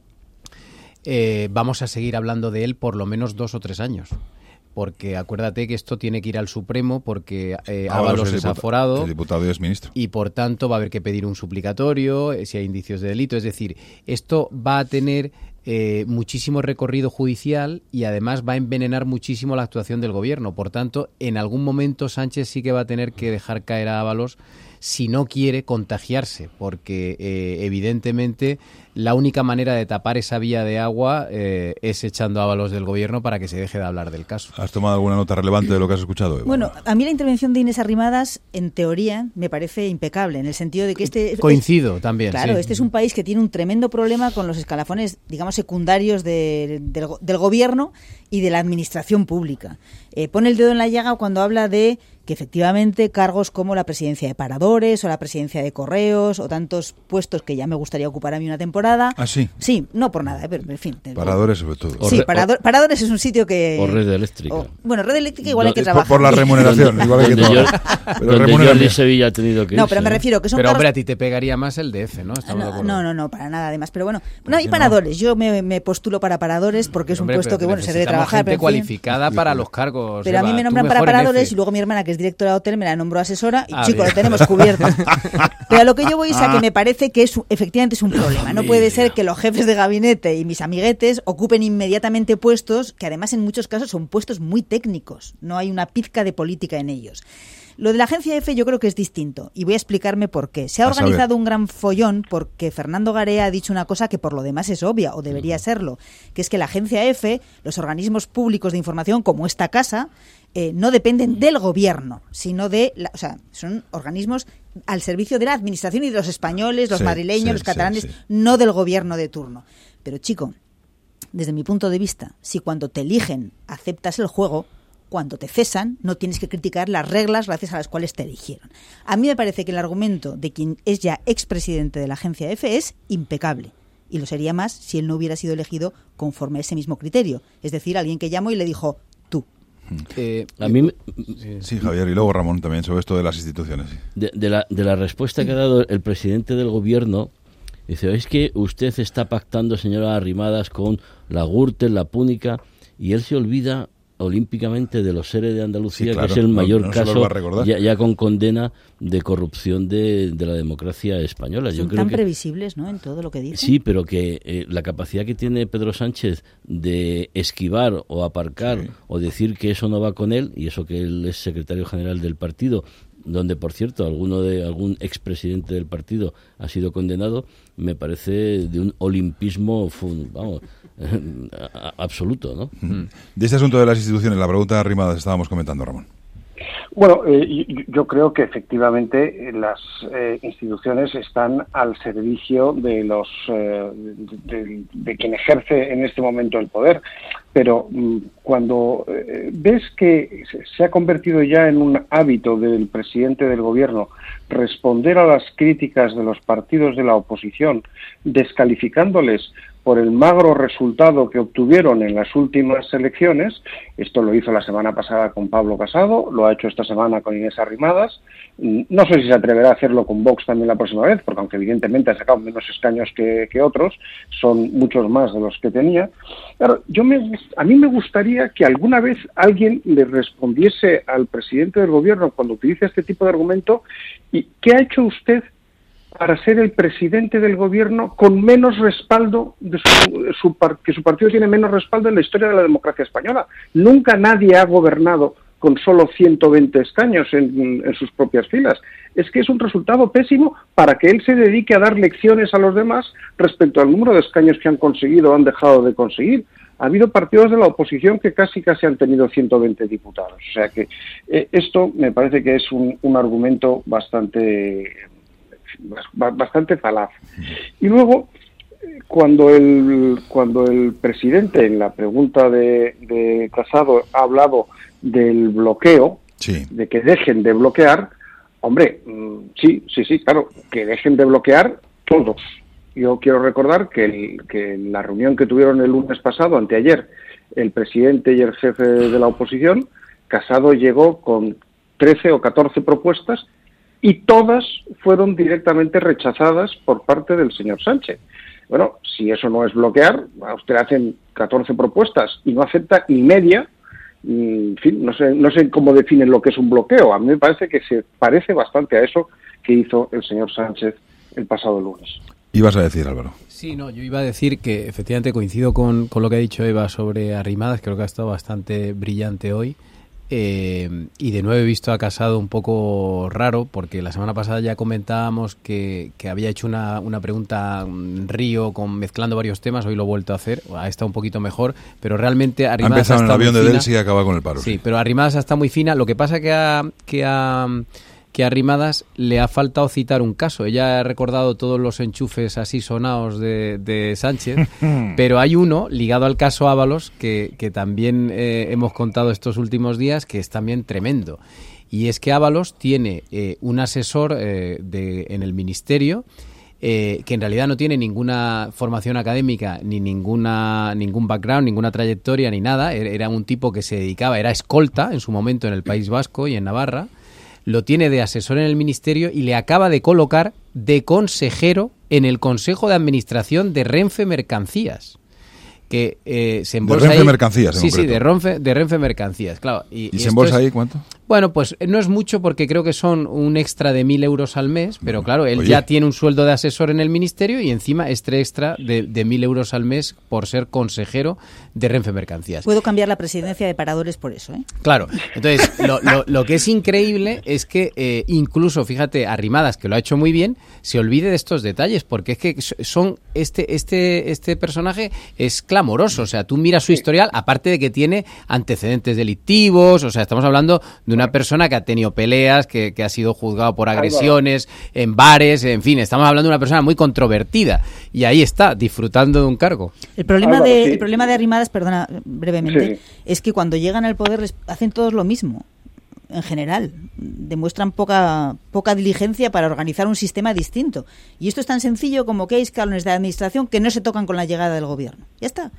eh, vamos a seguir hablando de él por lo menos dos o tres años. Porque acuérdate que esto tiene que ir al Supremo porque eh, Ábalos es, es aforado. El diputado y es ministro. Y por tanto va a haber que pedir un suplicatorio eh, si hay indicios de delito. Es decir, esto va a tener eh, muchísimo recorrido judicial y además va a envenenar muchísimo la actuación del gobierno. Por tanto, en algún momento Sánchez sí que va a tener que dejar caer a Ábalos si no quiere contagiarse, porque eh, evidentemente la única manera de tapar esa vía de agua eh, es echando a Ábalos del gobierno para que se deje de hablar del caso. ¿Has tomado alguna nota relevante de lo que has escuchado, Eva? Bueno, a mí la intervención de Inés Arrimadas, en teoría, me parece impecable, en el sentido de que este... Coincido es, también, Claro, sí. este es un país que tiene un tremendo problema con los escalafones, digamos, secundarios de, del, del gobierno y de la administración pública. Eh, pone el dedo en la llaga cuando habla de que efectivamente cargos como la presidencia de Paradores o la presidencia de Correos o tantos puestos que ya me gustaría ocupar a mí una temporada. ¿Ah, sí? Sí, no por nada, ¿eh? Pero en fin. Paradores sobre todo. Sí, Parador, Paradores es un sitio que... O Red Eléctrica. O, bueno, Red Eléctrica igual no, hay que trabajar. Por, por la remuneración, igual hay que trabajar. Pero donde Jordi Sevilla ha tenido que irse. No, pero me refiero que son Pero cargos... hombre, a ti te pegaría más el D F, ¿no? Estamos no, de no, no, no, para nada además. Pero bueno, no hay Paradores. Yo me, me postulo para Paradores porque es un hombre, puesto que, bueno, se debe trabajar. Gente pero cualificada fin. Para los cargos. Pero Eva, a mí me nombran para Paradores y luego mi hermana, que es directora de hotel, me la nombró asesora y, ah, chicos, lo tenemos cubierto. Pero a lo que yo voy es a que me parece que es efectivamente es un problema. No puede ser que los jefes de gabinete y mis amiguetes ocupen inmediatamente puestos que además en muchos casos son puestos muy técnicos. No hay una pizca de política en ellos. Lo de la agencia F yo creo que es distinto y voy a explicarme por qué. Se ha organizado un gran follón porque Fernando Garea ha dicho una cosa que por lo demás es obvia o debería serlo, que es que la agencia F, los organismos públicos de información como esta casa, eh, no dependen del gobierno, sino de, la, o sea, son organismos al servicio de la administración y de los españoles, los sí, madrileños, sí, los catalanes, sí, sí. no del gobierno de turno. Pero chico, desde mi punto de vista, si cuando te eligen aceptas el juego, cuando te cesan, no tienes que criticar las reglas gracias a las cuales te eligieron. A mí me parece que el argumento de quien es ya expresidente de la agencia F es impecable. Y lo sería más si él no hubiera sido elegido conforme a ese mismo criterio. Es decir, alguien que llamó y le dijo, tú. Eh, a mí me... Sí, Javier, y luego Ramón también sobre esto de las instituciones. De, de, la, de la respuesta que ha dado el presidente del gobierno, dice, es que usted está pactando, señora Arrimadas, con la Gürtel, la Púnica, y él se olvida olímpicamente de los ERE de Andalucía, sí, claro, que es el mayor no, no caso ya, ya con condena de corrupción de, de la democracia española. Son Yo creo tan que, previsibles, ¿no?, en todo lo que dicen. Sí, pero que eh, la capacidad que tiene Pedro Sánchez de esquivar o aparcar sí. o decir que eso no va con él, y eso que él es secretario general del partido, donde, por cierto, alguno de algún expresidente del partido ha sido condenado, me parece de un olimpismo, vamos, absoluto, ¿no? De este asunto de las instituciones, la pregunta de Arrimadas estábamos comentando, Ramón. Bueno, eh, yo creo que efectivamente las eh, instituciones están al servicio de los eh, de, de, de quien ejerce en este momento el poder, pero mm, cuando eh, ves que se ha convertido ya en un hábito del presidente del gobierno responder a las críticas de los partidos de la oposición, descalificándoles por el magro resultado que obtuvieron en las últimas elecciones. Esto lo hizo la semana pasada con Pablo Casado, lo ha hecho esta semana con Inés Arrimadas. No sé si se atreverá a hacerlo con Vox también la próxima vez, porque aunque evidentemente ha sacado menos escaños que, que otros, son muchos más de los que tenía. Claro, yo me, a mí me gustaría que alguna vez alguien le respondiese al presidente del gobierno cuando utiliza este tipo de argumento, y ¿qué ha hecho usted para ser el presidente del gobierno con menos respaldo, de su, su, que su partido tiene menos respaldo en la historia de la democracia española? Nunca nadie ha gobernado con solo ciento veinte escaños en, en sus propias filas. Es que es un resultado pésimo para que él se dedique a dar lecciones a los demás respecto al número de escaños que han conseguido o han dejado de conseguir. Ha habido partidos de la oposición que casi casi han tenido ciento veinte diputados. O sea que eh, esto me parece que es un, un argumento bastante... bastante falaz. Y luego, cuando el cuando el presidente en la pregunta de, de Casado ha hablado del bloqueo, sí. de que dejen de bloquear, hombre, sí, sí, sí, claro, que dejen de bloquear todos. Yo quiero recordar que, el, que en la reunión que tuvieron el lunes pasado, anteayer, el presidente y el jefe de la oposición, Casado llegó con trece o catorce propuestas y todas fueron directamente rechazadas por parte del señor Sánchez. Bueno, si eso no es bloquear, a usted le hacen catorce propuestas y no acepta ni media, en fin, no sé, no sé cómo definen lo que es un bloqueo. A mí me parece que se parece bastante a eso que hizo el señor Sánchez el pasado lunes. Ibas a decir, Álvaro. Sí, no, yo iba a decir que efectivamente coincido con, con lo que ha dicho Eva sobre Arrimadas, creo que ha estado bastante brillante hoy. Eh, y de nuevo he visto a Casado un poco raro, porque la semana pasada ya comentábamos que, que había hecho una, una pregunta río con, mezclando varios temas. Hoy lo he vuelto a hacer, ha estado un poquito mejor, pero realmente Arrimadas ha empezado ha en el avión de fina. Delsi y acaba con el paro. Sí, sí, pero Arrimadas está muy fina. Lo que pasa que a, que a que a Arrimadas le ha faltado citar un caso. Ella ha recordado todos los enchufes así sonados de, de Sánchez, pero hay uno ligado al caso Ábalos que, que también eh, hemos contado estos últimos días, que es también tremendo. Y es que Ábalos tiene eh, un asesor eh, de, en el ministerio eh, que en realidad no tiene ninguna formación académica, ni ninguna ningún background, ninguna trayectoria, ni nada. Era un tipo que se dedicaba, era escolta en su momento en el País Vasco y en Navarra. Lo tiene de asesor en el ministerio y le acaba de colocar de consejero en el Consejo de Administración de Renfe Mercancías. Que eh, se embolsa de Renfe ahí, Mercancías, en sí, concreto. sí, de Renfe, de Renfe Mercancías, claro. ¿Y, ¿Y, y se embolsa es, ahí cuánto? Bueno, pues no es mucho porque creo que son un extra de mil euros al mes, pero claro, él Oye. ya tiene un sueldo de asesor en el ministerio y encima este extra de, de mil euros al mes por ser consejero de Renfe Mercancías. Puedo cambiar la presidencia de paradores por eso, ¿eh? Claro, entonces lo, lo, lo que es increíble es que eh, incluso, fíjate, Arrimadas, que lo ha hecho muy bien, se olvide de estos detalles, porque es que son este este este personaje es clamoroso, o sea, tú miras su historial, aparte de que tiene antecedentes delictivos, o sea, estamos hablando de una persona que ha tenido peleas, que, que ha sido juzgado por agresiones en bares, en fin, estamos hablando de una persona muy controvertida y ahí está, disfrutando de un cargo. El problema Álvaro, de sí. el problema de Arrimadas, perdona brevemente, Sí. es que cuando llegan al poder les hacen todos lo mismo. En general, demuestran poca poca diligencia para organizar un sistema distinto. Y esto es tan sencillo como que hay escalones de administración que no se tocan con la llegada del gobierno. Ya está.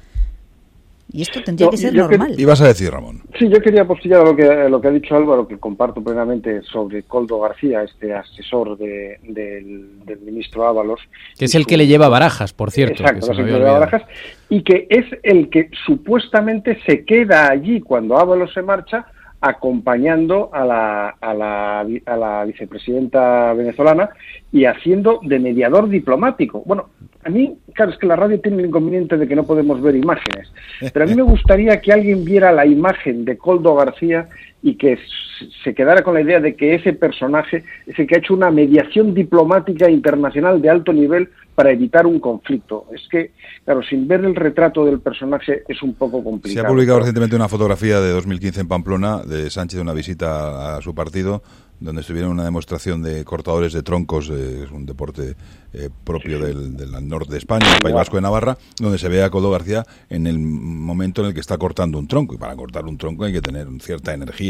Y esto tendría No, que ser yo que- normal. Ibas a decir, Ramón. Sí, yo quería apostillar a lo que, a lo que ha dicho Álvaro, que comparto plenamente sobre Koldo García, este asesor de, del, del ministro Ábalos. Que es y el su- que le lleva Barajas, por cierto. Exacto, que se es me el que había le lleva olvidado. Barajas, y que es el que supuestamente se queda allí cuando Ábalos se marcha, acompañando a la, a la, a la vicepresidenta venezolana y haciendo de mediador diplomático. Bueno, a mí, claro, es que la radio tiene el inconveniente de que no podemos ver imágenes, pero a mí me gustaría que alguien viera la imagen de Koldo García y que se quedara con la idea de que ese personaje es el que ha hecho una mediación diplomática internacional de alto nivel para evitar un conflicto. Es que, claro, sin ver el retrato del personaje es un poco Se complicado. ha publicado Pero- recientemente una fotografía de dos mil quince en Pamplona de Sánchez de una visita a su partido, donde estuvieron en una demostración de cortadores de troncos, eh, es un deporte eh, propio del, del norte de España, del País Vasco de Navarra, donde se ve a Koldo García en el momento en el que está cortando un tronco. Y para cortar un tronco hay que tener cierta energía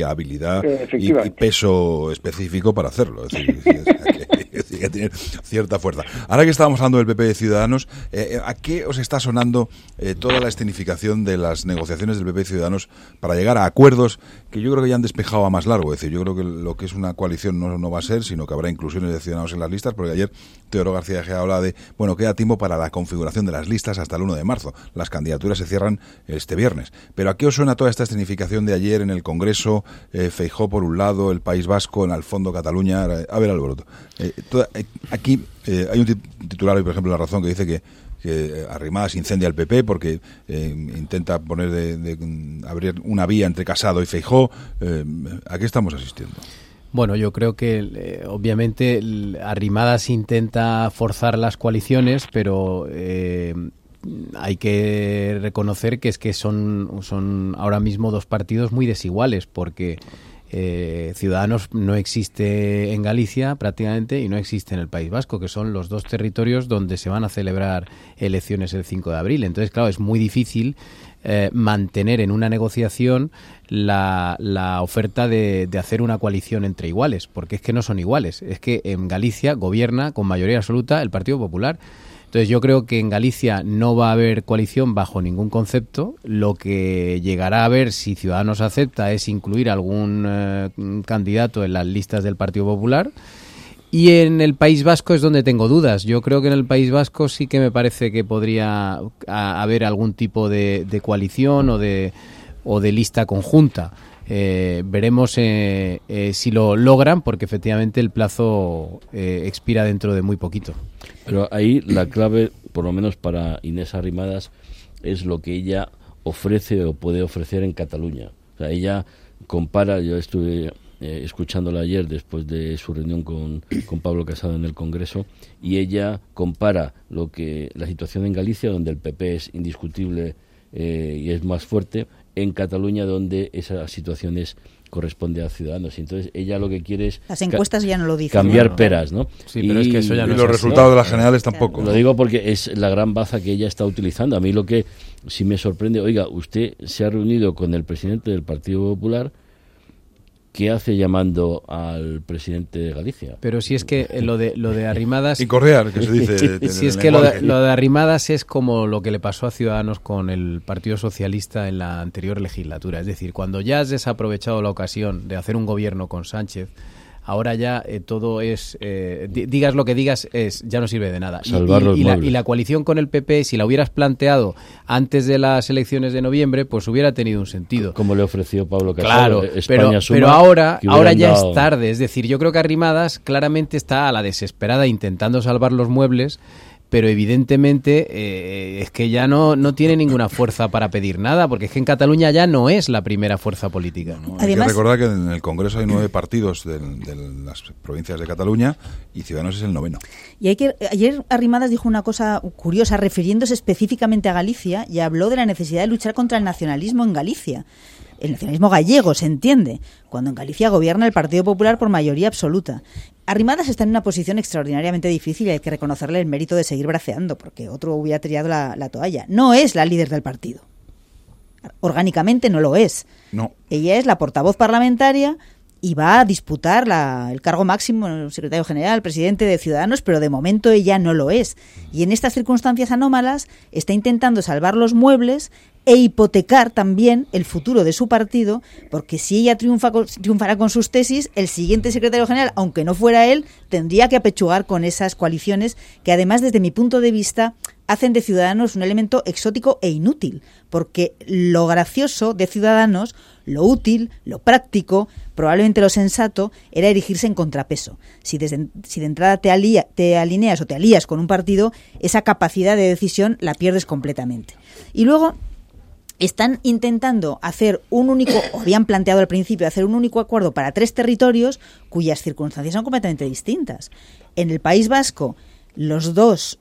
y habilidad y, y peso específico para hacerlo. Es decir, es decir, que tiene cierta fuerza. Ahora que estábamos hablando del P P de Ciudadanos, eh, ¿a qué os está sonando eh, toda la escenificación de las negociaciones del P P de Ciudadanos para llegar a acuerdos que yo creo que ya han despejado a más largo? Es decir, yo creo que lo que es una coalición no, no va a ser, sino que habrá inclusiones de Ciudadanos en las listas, porque ayer Teodoro García Egea habla de, bueno, queda tiempo para la configuración de las listas hasta el uno de marzo. Las candidaturas se cierran este viernes. Pero ¿a qué os suena toda esta escenificación de ayer en el Congreso? Eh, Feijóo por un lado, el País Vasco, en el fondo Cataluña. A ver, Alboroto. Eh, toda, eh, aquí eh, hay un titular hoy, por ejemplo, en La Razón, que dice que que Arrimadas incendia al P P porque eh, intenta poner de, de abrir una vía entre Casado y Feijóo. Eh, ¿A qué estamos asistiendo? Bueno, yo creo que eh, obviamente Arrimadas intenta forzar las coaliciones, pero eh, hay que reconocer que es que son, son ahora mismo dos partidos muy desiguales, porque Eh, Ciudadanos no existe en Galicia prácticamente y no existe en el País Vasco, que son los dos territorios donde se van a celebrar elecciones el cinco de abril. Entonces, claro, es muy difícil eh, mantener en una negociación la, la oferta de, de hacer una coalición entre iguales, porque es que no son iguales. Es que en Galicia gobierna con mayoría absoluta el Partido Popular. Entonces yo creo que en Galicia no va a haber coalición bajo ningún concepto. Lo que llegará a haber, si Ciudadanos acepta, es incluir algún eh, candidato en las listas del Partido Popular. Y en el País Vasco es donde tengo dudas. Yo creo que en el País Vasco sí que me parece que podría a, haber algún tipo de, de coalición o de, o de lista conjunta. Eh, veremos eh, eh, si lo logran, porque efectivamente el plazo eh, expira dentro de muy poquito. Pero ahí la clave, por lo menos para Inés Arrimadas, es lo que ella ofrece o puede ofrecer en Cataluña. O sea, ella compara, yo estuve eh, escuchándola ayer después de su reunión con, con Pablo Casado en el Congreso, y ella compara lo que la situación en Galicia, donde el P P es indiscutible eh, y es más fuerte, en Cataluña, donde esa situación es corresponde a Ciudadanos. Entonces ella lo que quiere es las encuestas ya no lo dicen, cambiar ¿no? peras, ¿no? Sí, pero y, es que eso ya no y los resultados de las generales tampoco. Lo digo porque es la gran baza que ella está utilizando. A mí lo que sí me sorprende, oiga, usted se ha reunido con el presidente del Partido Popular, ¿qué hace llamando al presidente de Galicia? Pero si es que lo de lo de Arrimadas... Y correar, que se dice... Si es que lo de, lo de Arrimadas es como lo que le pasó a Ciudadanos con el Partido Socialista en la anterior legislatura. Es decir, cuando ya has desaprovechado la ocasión de hacer un gobierno con Sánchez, ahora ya eh, todo es, eh, digas lo que digas, es ya no sirve de nada. Y, y, y, la, y la coalición con el P P, si la hubieras planteado antes de las elecciones de noviembre, pues hubiera tenido un sentido. Como le ofreció Pablo Casado. Claro, España pero, suma, pero ahora, ahora ya dado... es tarde. Es decir, yo creo que Arrimadas claramente está a la desesperada intentando salvar los muebles, pero evidentemente eh, es que ya no, no tiene ninguna fuerza para pedir nada, porque es que en Cataluña ya no es la primera fuerza política. No, hay Además, que recordar que en el Congreso hay nueve partidos de, de las provincias de Cataluña y Ciudadanos es el noveno. Y hay que ayer Arrimadas dijo una cosa curiosa, refiriéndose específicamente a Galicia, y habló de la necesidad de luchar contra el nacionalismo en Galicia. El nacionalismo gallego, se entiende, cuando en Galicia gobierna el Partido Popular por mayoría absoluta. Arrimadas está en una posición extraordinariamente difícil y hay que reconocerle el mérito de seguir braceando, porque otro hubiera tirado la, la toalla. No es la líder del partido. Orgánicamente no lo es. No. Ella es la portavoz parlamentaria y va a disputar la, el cargo máximo, el secretario general, presidente de Ciudadanos, pero de momento ella no lo es. Y en estas circunstancias anómalas está intentando salvar los muebles e hipotecar también el futuro de su partido, porque si ella triunfa con, triunfará con sus tesis, el siguiente secretario general, aunque no fuera él, tendría que apechugar con esas coaliciones que además, desde mi punto de vista, hacen de Ciudadanos un elemento exótico e inútil, porque lo gracioso de Ciudadanos, lo útil, lo práctico, probablemente lo sensato, era erigirse en contrapeso. Si, desde, si de entrada te, alía, te alineas o te alías con un partido, esa capacidad de decisión la pierdes completamente. Y luego están intentando hacer un único, o habían planteado al principio, hacer un único acuerdo para tres territorios cuyas circunstancias son completamente distintas. En el País Vasco, los dos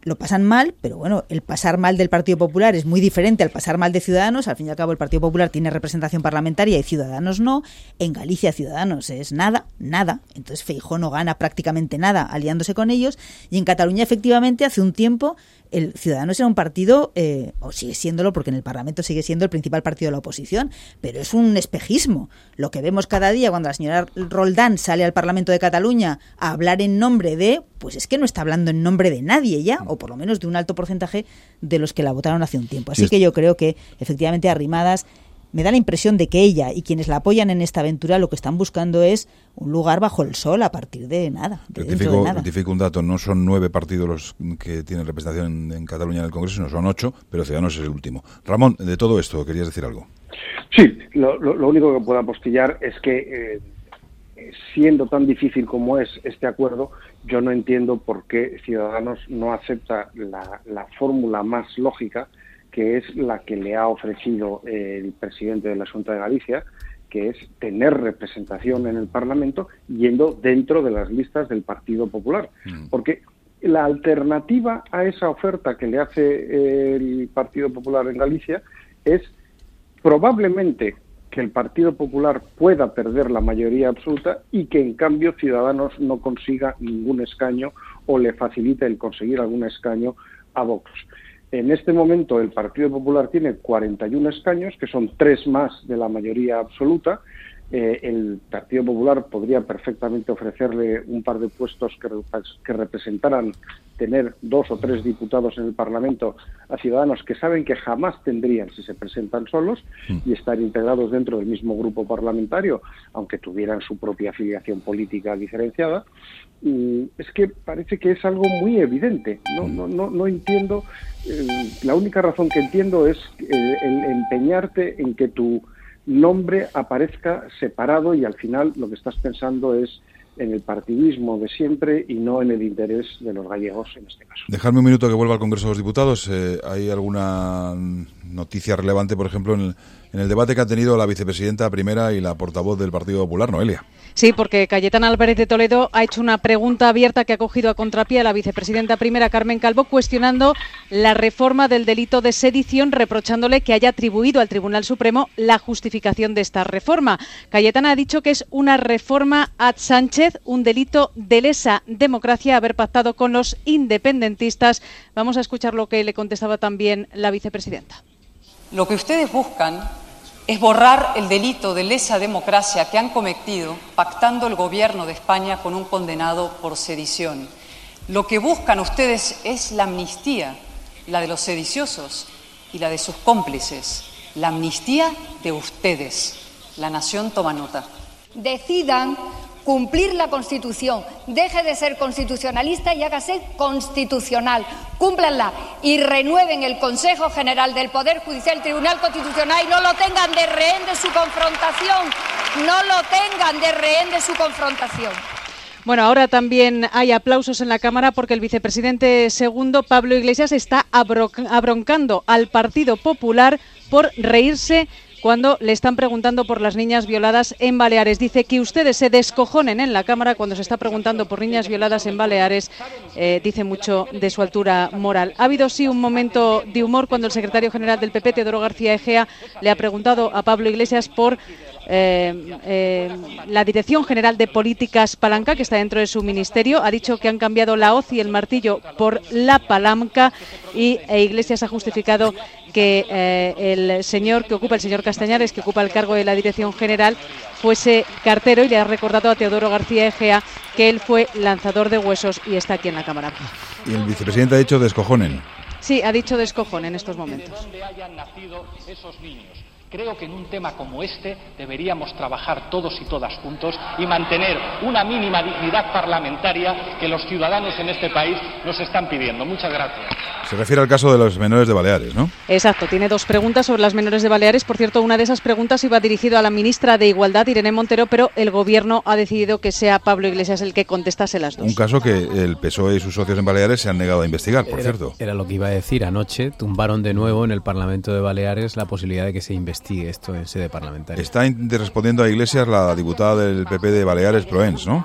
lo pasan mal, pero bueno, el pasar mal del Partido Popular es muy diferente al pasar mal de Ciudadanos. Al fin y al cabo, el Partido Popular tiene representación parlamentaria y Ciudadanos no. En Galicia, Ciudadanos es nada, nada. Entonces Feijóo no gana prácticamente nada aliándose con ellos. Y en Cataluña, efectivamente, hace un tiempo el Ciudadanos era un partido, eh, o sigue siéndolo, porque en el Parlamento sigue siendo el principal partido de la oposición, pero es un espejismo. Lo que vemos cada día cuando la señora Roldán sale al Parlamento de Cataluña a hablar en nombre de, pues es que no está hablando en nombre de nadie ya, o por lo menos de un alto porcentaje de los que la votaron hace un tiempo. Así sí. que yo creo que, efectivamente, Arrimadas, me da la impresión de que ella y quienes la apoyan en esta aventura lo que están buscando es un lugar bajo el sol a partir de nada. De rectifico, de nada. rectifico un dato, no son nueve partidos los que tienen representación en, en Cataluña en el Congreso, no son ocho, pero Ciudadanos es el último. Ramón, de todo esto, ¿querías decir algo? Sí, lo, lo, lo único que puedo apostillar es que, eh, siendo tan difícil como es este acuerdo, yo no entiendo por qué Ciudadanos no acepta la, la fórmula más lógica, que es la que le ha ofrecido el presidente de la Xunta de Galicia, que es tener representación en el Parlamento yendo dentro de las listas del Partido Popular. Mm. Porque la alternativa a esa oferta que le hace el Partido Popular en Galicia es probablemente que el Partido Popular pueda perder la mayoría absoluta y que en cambio Ciudadanos no consiga ningún escaño o le facilite el conseguir algún escaño a Vox. En este momento el Partido Popular tiene cuarenta y uno escaños, que son tres más de la mayoría absoluta. Eh, el Partido Popular podría perfectamente ofrecerle un par de puestos que, que representaran tener dos o tres diputados en el Parlamento a Ciudadanos, que saben que jamás tendrían si se presentan solos, y estar integrados dentro del mismo grupo parlamentario, aunque tuvieran su propia afiliación política diferenciada. Y es que parece que es algo muy evidente. No, no, no, no entiendo. Eh, la única razón que entiendo es eh, el empeñarte en que tu nombre aparezca separado y al final lo que estás pensando es en el partidismo de siempre y no en el interés de los gallegos en este caso. Dejadme un minuto que vuelva al Congreso de los Diputados. Eh, ¿Hay alguna noticia relevante, por ejemplo, en el, en el debate que ha tenido la vicepresidenta primera y la portavoz del Partido Popular, Noelia? Sí, porque Cayetana Álvarez de Toledo ha hecho una pregunta abierta que ha cogido a contrapié a la vicepresidenta primera, Carmen Calvo, cuestionando la reforma del delito de sedición, reprochándole que haya atribuido al Tribunal Supremo la justificación de esta reforma. Cayetana ha dicho que es una reforma ad Sánchez, un delito de lesa democracia haber pactado con los independentistas. Vamos a escuchar lo que le contestaba también la vicepresidenta. Lo que ustedes buscan es borrar el delito de lesa democracia que han cometido pactando el gobierno de España con un condenado por sedición. Lo que buscan ustedes es la amnistía, la de los sediciosos y la de sus cómplices. La amnistía de ustedes. La nación toma nota. Decidan cumplir la Constitución, deje de ser constitucionalista y hágase constitucional, cúmplanla y renueven el Consejo General del Poder Judicial, el Tribunal Constitucional, y no lo tengan de rehén de su confrontación, no lo tengan de rehén de su confrontación. Bueno, ahora también hay aplausos en la Cámara porque el vicepresidente segundo, Pablo Iglesias, está abroncando al Partido Popular por reírse cuando le están preguntando por las niñas violadas en Baleares. Dice que ustedes se descojonen en la Cámara cuando se está preguntando por niñas violadas en Baleares. Eh, dice mucho de su altura moral. Ha habido sí un momento de humor cuando el secretario general del P P, Teodoro García Egea, le ha preguntado a Pablo Iglesias por eh, eh, la Dirección General de Políticas Palanca, que está dentro de su ministerio. Ha dicho que han cambiado la hoz y el martillo por la palanca, y e Iglesias ha justificado que eh, el señor que ocupa, el señor Castañares, que ocupa el cargo de la Dirección General, fuese cartero, y le ha recordado a Teodoro García Egea que él fue lanzador de huesos y está aquí en la Cámara. Y el vicepresidente ha dicho descojonen. Sí, ha dicho descojonen en estos momentos. ¿De dónde hayan nacido esos niños? Creo que en un tema como este deberíamos trabajar todos y todas juntos y mantener una mínima dignidad parlamentaria que los ciudadanos en este país nos están pidiendo. Muchas gracias. Se refiere al caso de los menores de Baleares, ¿no? Exacto, tiene dos preguntas sobre las menores de Baleares. Por cierto, una de esas preguntas iba dirigida a la ministra de Igualdad, Irene Montero, pero el Gobierno ha decidido que sea Pablo Iglesias el que contestase las dos. Un caso que el P S O E y sus socios en Baleares se han negado a investigar, por era, cierto. Era lo que iba a decir. Anoche tumbaron de nuevo en el Parlamento de Baleares la posibilidad de que se investigue esto en sede parlamentaria. Está respondiendo a Iglesias la diputada del P P de Baleares, Proens, ¿no?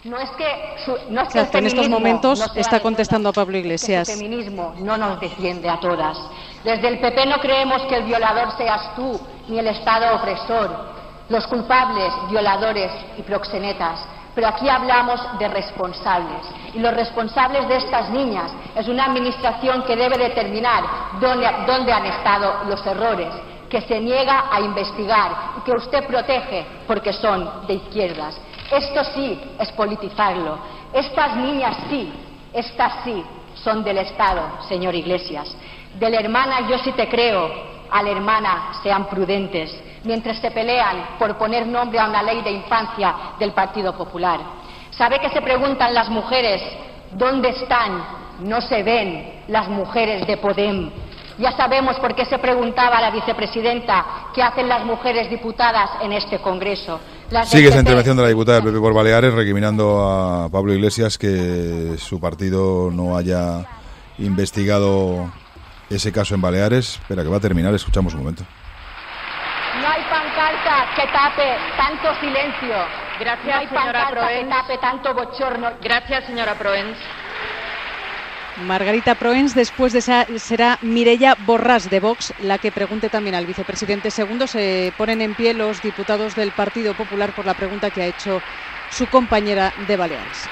No es que, su, no es que Exacto, el en estos momentos no está contestando a Pablo Iglesias. Que el feminismo no nos defiende a todas. Desde el P P no creemos que el violador seas tú, ni el Estado opresor, los culpables, violadores y proxenetas. Pero aquí hablamos de responsables. Y los responsables de estas niñas es una administración que debe determinar dónde, dónde han estado los errores, que se niega a investigar y que usted protege porque son de izquierdas. Esto sí es politizarlo. Estas niñas sí, estas sí son del Estado, señor Iglesias. De la hermana yo sí te creo, a la hermana sean prudentes, mientras se pelean por poner nombre a una ley de infancia del Partido Popular. ¿Sabe que se preguntan las mujeres dónde están? No se ven las mujeres de Podem. Ya sabemos por qué se preguntaba la vicepresidenta qué hacen las mujeres diputadas en este Congreso. Las Sigue esa P P. intervención de la diputada del P P por Baleares, recriminando a Pablo Iglesias que su partido no haya investigado ese caso en Baleares. Espera, que va a terminar, escuchamos un momento. No hay pancarta que tape tanto silencio. Gracias, no hay señora pancarta Proens. que tape tanto bochorno. Gracias, señora Proens. Margarita Proens, después de esa será Mireia Borràs de Vox la que pregunte también al vicepresidente segundo. Se ponen en pie los diputados del Partido Popular por la pregunta que ha hecho su compañera de Baleares.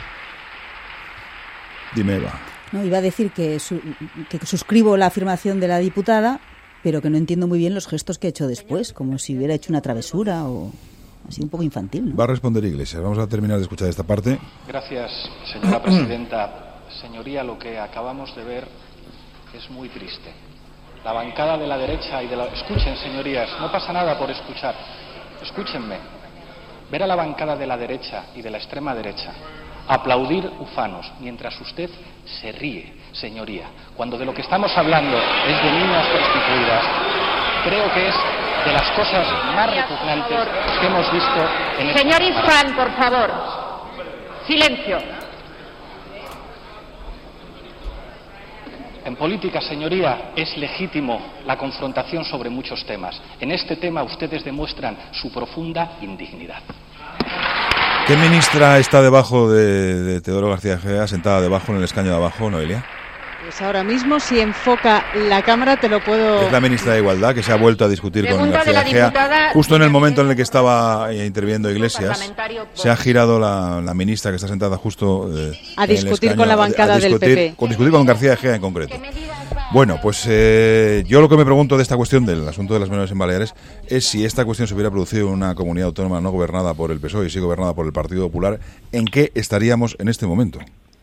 Dime, Eva. No, iba a decir que, su, que suscribo la afirmación de la diputada, pero que no entiendo muy bien los gestos que ha hecho después, como si hubiera hecho una travesura o ha sido un poco infantil, ¿no? Va a responder Iglesias. Vamos a terminar de escuchar esta parte. Gracias, señora presidenta. Señoría, lo que acabamos de ver es muy triste. La bancada de la derecha y de la... Escuchen, señorías, no pasa nada por escuchar. Escúchenme. Ver a la bancada de la derecha y de la extrema derecha aplaudir ufanos mientras usted se ríe, señoría, cuando de lo que estamos hablando es de niñas prostituidas, creo que es de las cosas más repugnantes que hemos visto en este Señor Isfán, por favor. Silencio. En política, señoría, es legítimo la confrontación sobre muchos temas. En este tema ustedes demuestran su profunda indignidad. ¿Qué ministra está debajo de, de Teodoro García Egea, sentada debajo en el escaño de abajo, Noelia? Pues ahora mismo, si enfoca la cámara, te lo puedo... Es la ministra de Igualdad, que se ha vuelto a discutir Pregunta con García Egea. diputada, Justo en el momento en el que estaba eh, interviniendo Iglesias, se ha girado la, la ministra que está sentada justo eh, a en el discutir escaño, con la bancada a, a discutir, del P P. Con discutir con García Egea en concreto. Bueno, pues eh, yo lo que me pregunto de esta cuestión del asunto de las menores en Baleares es si esta cuestión se hubiera producido en una comunidad autónoma no gobernada por el P S O E y sí gobernada por el Partido Popular, ¿en qué estaríamos en este momento?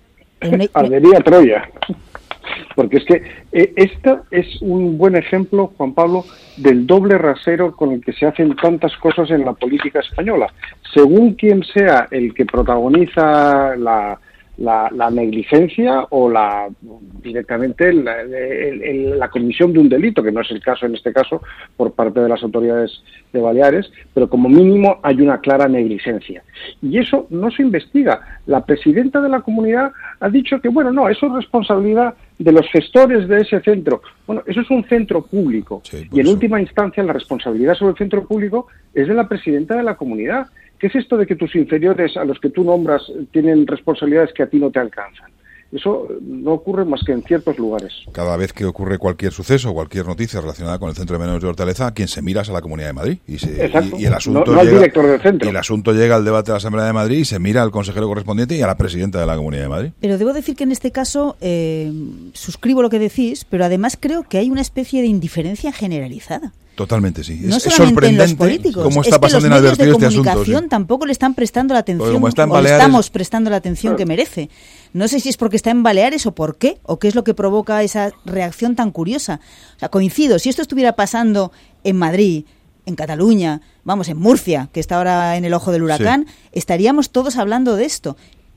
Ardería Troya. Porque es que eh, esto es un buen ejemplo, Juan Pablo, del doble rasero con el que se hacen tantas cosas en la política española. Según quien sea el que protagoniza la, la, la negligencia o la directamente la, el, el, la comisión de un delito, que no es el caso en este caso por parte de las autoridades de Baleares, pero como mínimo hay una clara negligencia. Y eso no se investiga. La presidenta de la comunidad ha dicho que, bueno, no, eso es responsabilidad de los gestores de ese centro. Bueno, eso es un centro público. Sí, y en eso. última instancia la responsabilidad sobre el centro público es de la presidenta de la comunidad. ¿Qué es esto de que tus inferiores, a los que tú nombras, tienen responsabilidades que a ti no te alcanzan? Eso no ocurre más que en ciertos lugares. Cada vez que ocurre cualquier suceso, cualquier noticia relacionada con el Centro de Menores de Hortaleza, quien se mira es a la Comunidad de Madrid. Y, se, Exacto. y, y el asunto no, no al llega, director del centro. Y el asunto llega al debate de la Asamblea de Madrid y se mira al consejero correspondiente y a la presidenta de la Comunidad de Madrid. Pero debo decir que en este caso eh, suscribo lo que decís, pero además creo que hay una especie de indiferencia generalizada. Totalmente, sí. No es, es solamente en los sorprendente políticos, cómo es está que pasando los medios de inadvertido este asunto. comunicación Sí. tampoco le están prestando la atención, como está en o le Baleares- estamos prestando la atención que merece. No sé si es porque está en Baleares o por qué, o qué es lo que provoca esa reacción tan curiosa. O sea, coincido, si esto estuviera pasando en Madrid, en Cataluña, vamos, en Murcia, que está ahora en el ojo del huracán, sí. estaríamos todos hablando de esto.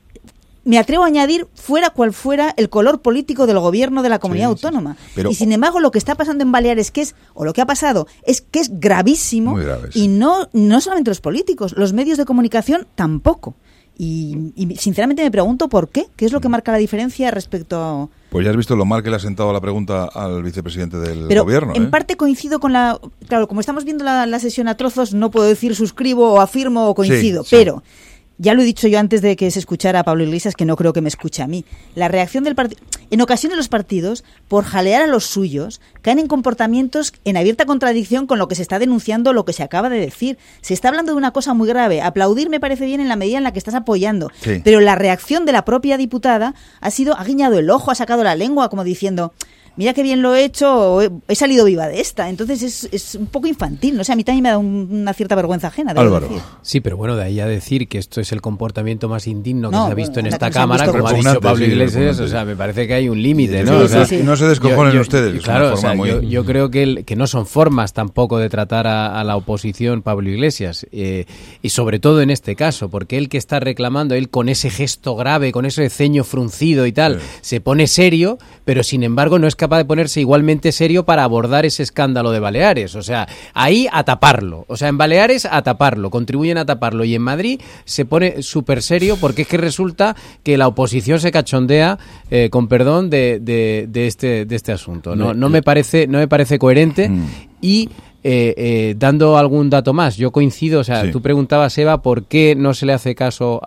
Me atrevo a añadir, fuera cual fuera el color político del gobierno de la comunidad sí, autónoma. Sí, pero, y sin embargo, lo que está pasando en Baleares, que es, o lo que ha pasado, es que es gravísimo. Muy grave, sí. Y no, no solamente los políticos, los medios de comunicación tampoco. Y, y sinceramente me pregunto por qué. ¿Qué es lo que marca la diferencia respecto a...? Pues ya has visto lo mal que le ha sentado la pregunta al vicepresidente del Pero gobierno. en ¿eh? parte coincido con la... Claro, como estamos viendo la, la sesión a trozos, no puedo decir suscribo o afirmo o coincido, sí, sí. pero... Ya lo he dicho yo antes de que se escuchara a Pablo Iglesias, que no creo que me escuche a mí. La reacción del partido... En ocasiones los partidos, por jalear a los suyos, caen en comportamientos en abierta contradicción con lo que se está denunciando, lo que se acaba de decir. Se está hablando de una cosa muy grave. Aplaudir me parece bien en la medida en la que estás apoyando. Sí. Pero la reacción de la propia diputada ha sido, ha guiñado el ojo, ha sacado la lengua, como diciendo... Mira qué bien lo he hecho, he salido viva de esta. Entonces es, es un poco infantil, no sé, a mí también me da un, una cierta vergüenza ajena. Álvaro. Decir. Sí, pero bueno, de ahí a decir que esto es el comportamiento más indigno que no, se ha visto bueno, en esta que Cámara, como ha dicho Pablo sí, Iglesias, o sea, me parece que hay un límite, ¿no? Sí, o sea, sí, sí. No se descojonen yo, yo, ustedes. Claro, o sea, muy... yo, yo creo que, el, que no son formas tampoco de tratar a, a la oposición Pablo Iglesias, eh, y sobre todo en este caso, porque él que está reclamando, él con ese gesto grave, con ese ceño fruncido y tal, sí. se pone serio, pero sin embargo no es capaz de ponerse igualmente serio para abordar ese escándalo de Baleares. O sea, ahí a taparlo. O sea, en Baleares a taparlo, contribuyen a taparlo. Y en Madrid se pone súper serio porque es que resulta que la oposición se cachondea, eh, con perdón, de, de, de, este, de este asunto. No, no, me parece, no me parece coherente mm. y... Eh, eh, dando algún dato más, yo coincido, o sea, sí. tú preguntabas, Eva, ¿por qué no se le hace caso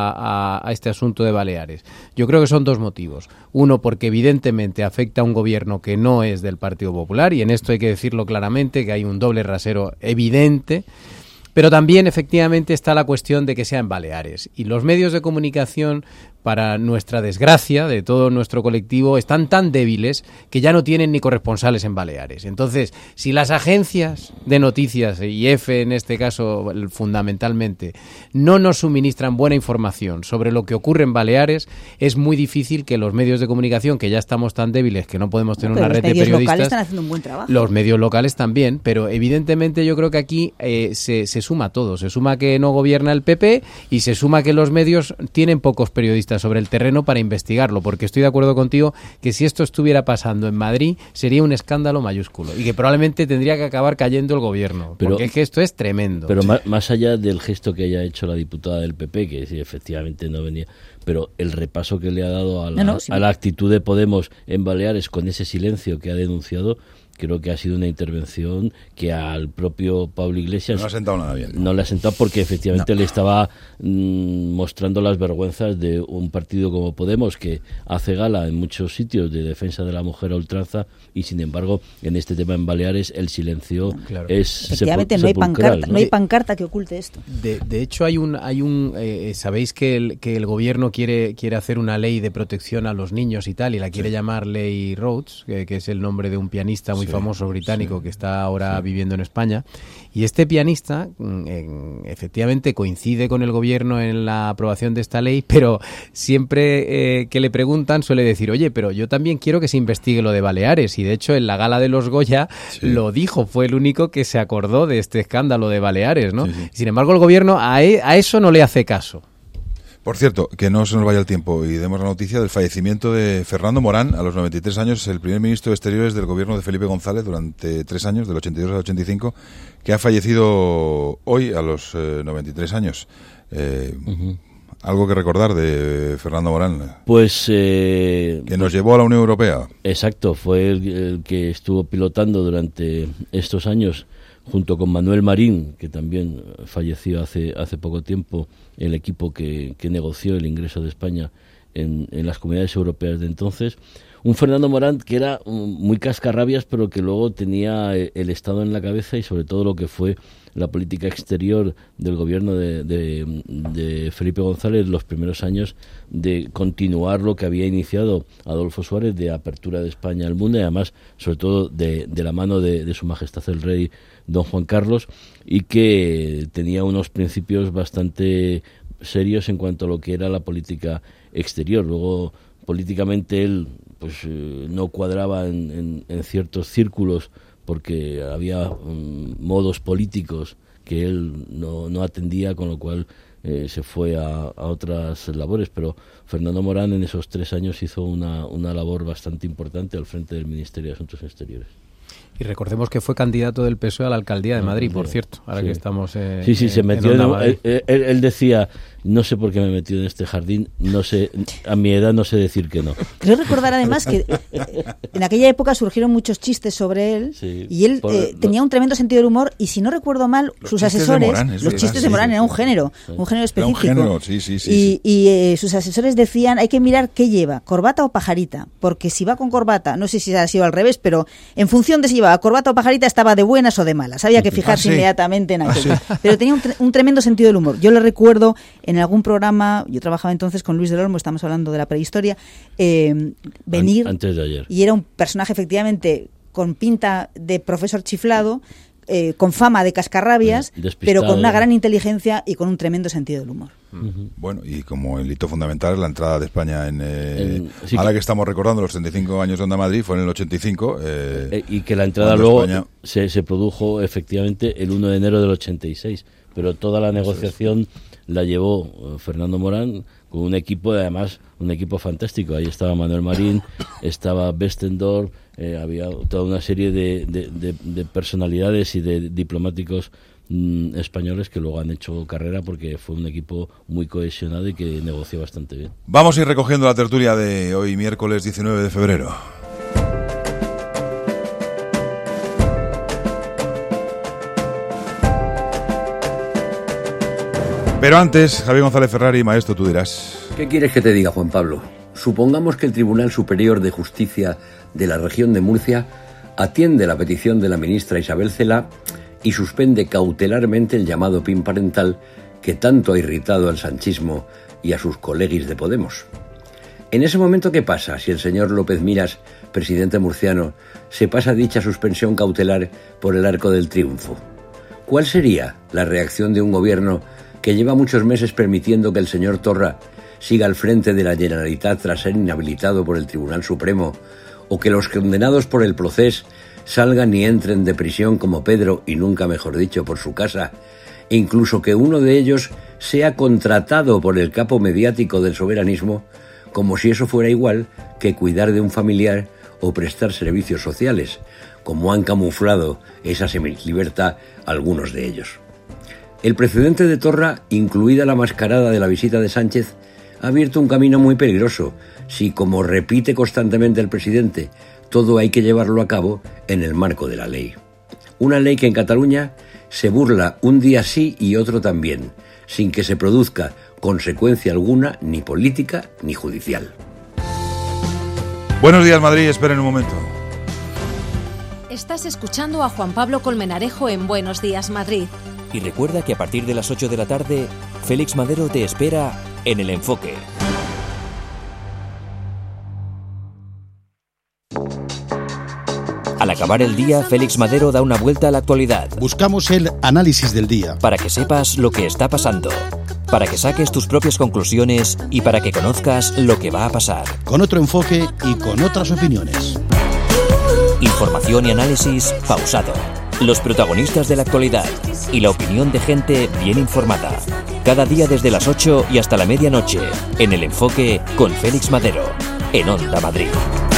a, a, a este asunto de Baleares? Yo creo que son dos motivos. Uno, porque evidentemente afecta a un gobierno que no es del Partido Popular, y en esto hay que decirlo claramente, que hay un doble rasero evidente. Pero también, efectivamente, está la cuestión de que sea en Baleares. Y los medios de comunicación, para nuestra desgracia, de todo nuestro colectivo, están tan débiles que ya no tienen ni corresponsales en Baleares. Entonces, si las agencias de noticias, y EFE en este caso fundamentalmente, no nos suministran buena información sobre lo que ocurre en Baleares, es muy difícil que los medios de comunicación, que ya estamos tan débiles que no podemos tener no, una red de periodistas... Los medios locales están haciendo un buen trabajo. Los medios locales también, pero evidentemente yo creo que aquí eh, se, se suma todo. Se suma que no gobierna el P P y se suma que los medios tienen pocos periodistas sobre el terreno para investigarlo, porque estoy de acuerdo contigo que si esto estuviera pasando en Madrid sería un escándalo mayúsculo y que probablemente tendría que acabar cayendo el gobierno, pero, porque es que esto es tremendo. Pero más, más allá del gesto que haya hecho la diputada del P P, que sí, efectivamente no venía, pero el repaso que le ha dado a la, no, no, sí. a la actitud de Podemos en Baleares con ese silencio que ha denunciado, creo que ha sido una intervención que al propio Pablo Iglesias no ha sentado nada bien. No le ha sentado porque efectivamente no. le estaba mmm, mostrando las vergüenzas de un partido como Podemos, que hace gala en muchos sitios de defensa de la mujer a ultranza, y sin embargo en este tema en Baleares el silencio claro. es efectivamente no hay pancarta, ¿no? no hay pancarta que oculte esto. De, de hecho hay un hay un eh, sabéis que el que el gobierno quiere quiere hacer una ley de protección a los niños y tal, y la quiere sí. llamar Ley Rhodes, que, que es el nombre de un pianista muy sí, famoso británico sí, que está ahora sí. viviendo en España, y este pianista en, efectivamente coincide con el gobierno en la aprobación de esta ley, pero siempre eh, que le preguntan suele decir, oye, pero yo también quiero que se investigue lo de Baleares, y de hecho en la gala de los Goya sí. lo dijo, fue el único que se acordó de este escándalo de Baleares, ¿no? Sí, sí. Sin embargo el gobierno a, e, a eso no le hace caso. Por cierto, que no se nos vaya el tiempo y demos la noticia del fallecimiento de Fernando Morán a los noventa y tres años, el primer ministro de Exteriores del gobierno de Felipe González durante tres años, del ochenta y dos al ochenta y cinco, que ha fallecido hoy a los eh, noventa y tres años. Eh, uh-huh. ¿Algo que recordar de Fernando Morán? Pues... Eh, que nos llevó a la Unión Europea. Exacto, fue el, el que estuvo pilotando durante estos años, junto con Manuel Marín, que también falleció hace hace poco tiempo, el equipo que, que negoció el ingreso de España en, en las comunidades europeas de entonces. Un Fernando Morán que era muy cascarrabias, pero que luego tenía el Estado en la cabeza y sobre todo lo que fue la política exterior del gobierno de, de, de Felipe González, los primeros años, de continuar lo que había iniciado Adolfo Suárez, de apertura de España al mundo, y además, sobre todo, de, de la mano de, de su majestad el rey don Juan Carlos, y que tenía unos principios bastante serios en cuanto a lo que era la política exterior. Luego, políticamente, él pues eh, no cuadraba en, en, en ciertos círculos porque había um, modos políticos que él no, no atendía, con lo cual eh, se fue a, a otras labores, pero Fernando Morán en esos tres años hizo una, una labor bastante importante al frente del Ministerio de Asuntos Exteriores. Y recordemos que fue candidato del P S O E a la alcaldía de Madrid, por cierto, ahora sí. que estamos eh, Sí, sí, se metió en, en él, él, él decía, No sé por qué me he metido en este jardín, no sé, a mi edad no sé decir que no. Creo recordar además que en aquella época surgieron muchos chistes sobre él, sí, y él por, eh, no, tenía un tremendo sentido del humor, y si no recuerdo mal, sus asesores, Morán, los verdad, chistes sí, de Morán, sí, era un género, sí. un género específico. Era un género, sí, sí, sí. Y, sí. y eh, sus asesores decían, hay que mirar qué lleva, corbata o pajarita, porque si va con corbata, no sé si ha sido al revés, pero en función de si llevaba corbata o pajarita estaba de buenas o de malas, había que fijarse ah, sí. inmediatamente en aquello. Ah, sí. Pero tenía un, un tremendo sentido del humor. Yo le recuerdo en algún programa, yo trabajaba entonces con Luis del Olmo, estamos hablando de la prehistoria, eh, venir, antes de ayer. Y era un personaje efectivamente con pinta de profesor chiflado, eh, con fama de cascarrabias, Despistado. Pero con una gran inteligencia y con un tremendo sentido del humor. Uh-huh. Bueno, y como el hito fundamental es la entrada de España en... Eh, en sí, ahora que estamos recordando los treinta y cinco años de Onda Madrid, fue en el ochenta y cinco. Eh, eh, y que la entrada luego España... se, se produjo efectivamente el uno de enero del ochenta y seis, pero toda la negociación la llevó Fernando Morán con un equipo, además, un equipo fantástico. Ahí estaba Manuel Marín, estaba Bestendorf, eh, había toda una serie de, de, de, de personalidades y de diplomáticos mm, españoles que luego han hecho carrera porque fue un equipo muy cohesionado y que negoció bastante bien. Vamos a ir recogiendo la tertulia de hoy, miércoles diecinueve de febrero. Pero antes, Javier González Ferrari, maestro, tú dirás. ¿Qué quieres que te diga, Juan Pablo? Supongamos que el Tribunal Superior de Justicia de la región de Murcia atiende la petición de la ministra Isabel Celaá y suspende cautelarmente el llamado P I N parental que tanto ha irritado al sanchismo y a sus coleguis de Podemos. En ese momento, ¿qué pasa si el señor López Miras, presidente murciano, se pasa dicha suspensión cautelar por el Arco del Triunfo? ¿Cuál sería la reacción de un gobierno que lleva muchos meses permitiendo que el señor Torra siga al frente de la Generalitat tras ser inhabilitado por el Tribunal Supremo, o que los condenados por el Procés salgan y entren de prisión como Pedro, y nunca mejor dicho, por su casa, e incluso que uno de ellos sea contratado por el capo mediático del soberanismo, como si eso fuera igual que cuidar de un familiar o prestar servicios sociales, como han camuflado esa semilibertad algunos de ellos? El precedente de Torra, incluida la mascarada de la visita de Sánchez, ha abierto un camino muy peligroso si, como repite constantemente el presidente, todo hay que llevarlo a cabo en el marco de la ley. Una ley que en Cataluña se burla un día sí y otro también, sin que se produzca consecuencia alguna, ni política ni judicial. Buenos días, Madrid. Esperen un momento. Estás escuchando a Juan Pablo Colmenarejo en Buenos Días, Madrid. Y recuerda que a partir de las ocho de la tarde, Félix Madero te espera en El Enfoque. Al acabar el día, Félix Madero da una vuelta a la actualidad. Buscamos el análisis del día. Para que sepas lo que está pasando, para que saques tus propias conclusiones y para que conozcas lo que va a pasar. Con otro enfoque y con otras opiniones. Información y análisis pausado. Los protagonistas de la actualidad y la opinión de gente bien informada. Cada día desde las ocho y hasta la medianoche, en El Enfoque con Félix Madero, en Onda Madrid.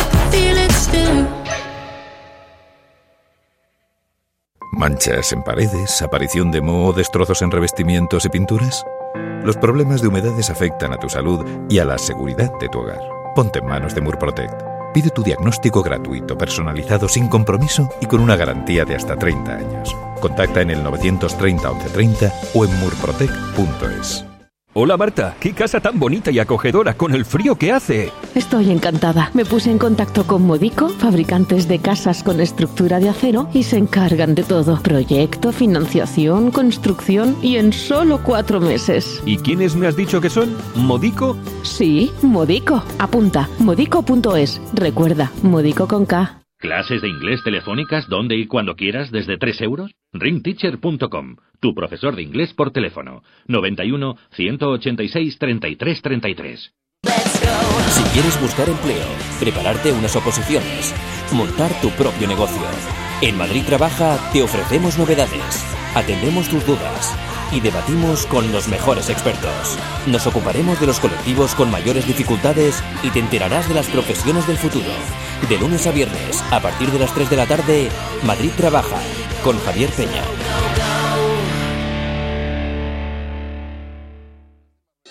¿Manchas en paredes, aparición de moho o destrozos en revestimientos y pinturas? Los problemas de humedades afectan a tu salud y a la seguridad de tu hogar. Ponte en manos de Murprotect. Pide tu diagnóstico gratuito, personalizado, sin compromiso y con una garantía de hasta treinta años. Contacta en el novecientos treinta, once treinta o en murprotect punto es. Hola Marta, qué casa tan bonita y acogedora con el frío que hace. Estoy encantada. Me puse en contacto con Modico, fabricantes de casas con estructura de acero, y se encargan de todo. Proyecto, financiación, construcción y en solo cuatro meses. ¿Y quiénes me has dicho que son? ¿Modico? Sí, Modico. Apunta, modico punto es. Recuerda, Modico con K. ¿Clases de inglés telefónicas donde y cuando quieras desde tres euros? ring teacher punto com, tu profesor de inglés por teléfono. noventa y uno, ciento ochenta y seis, treinta y tres treinta y tres. Si quieres buscar empleo, prepararte unas oposiciones, montar tu propio negocio. En Madrid Trabaja te ofrecemos novedades, atendemos tus dudas y debatimos con los mejores expertos. Nos ocuparemos de los colectivos con mayores dificultades y te enterarás de las profesiones del futuro. De lunes a viernes, a partir de las tres de la tarde, Madrid Trabaja, con Javier Peña.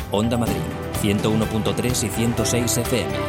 Onda Madrid, ciento uno punto tres y ciento seis F M.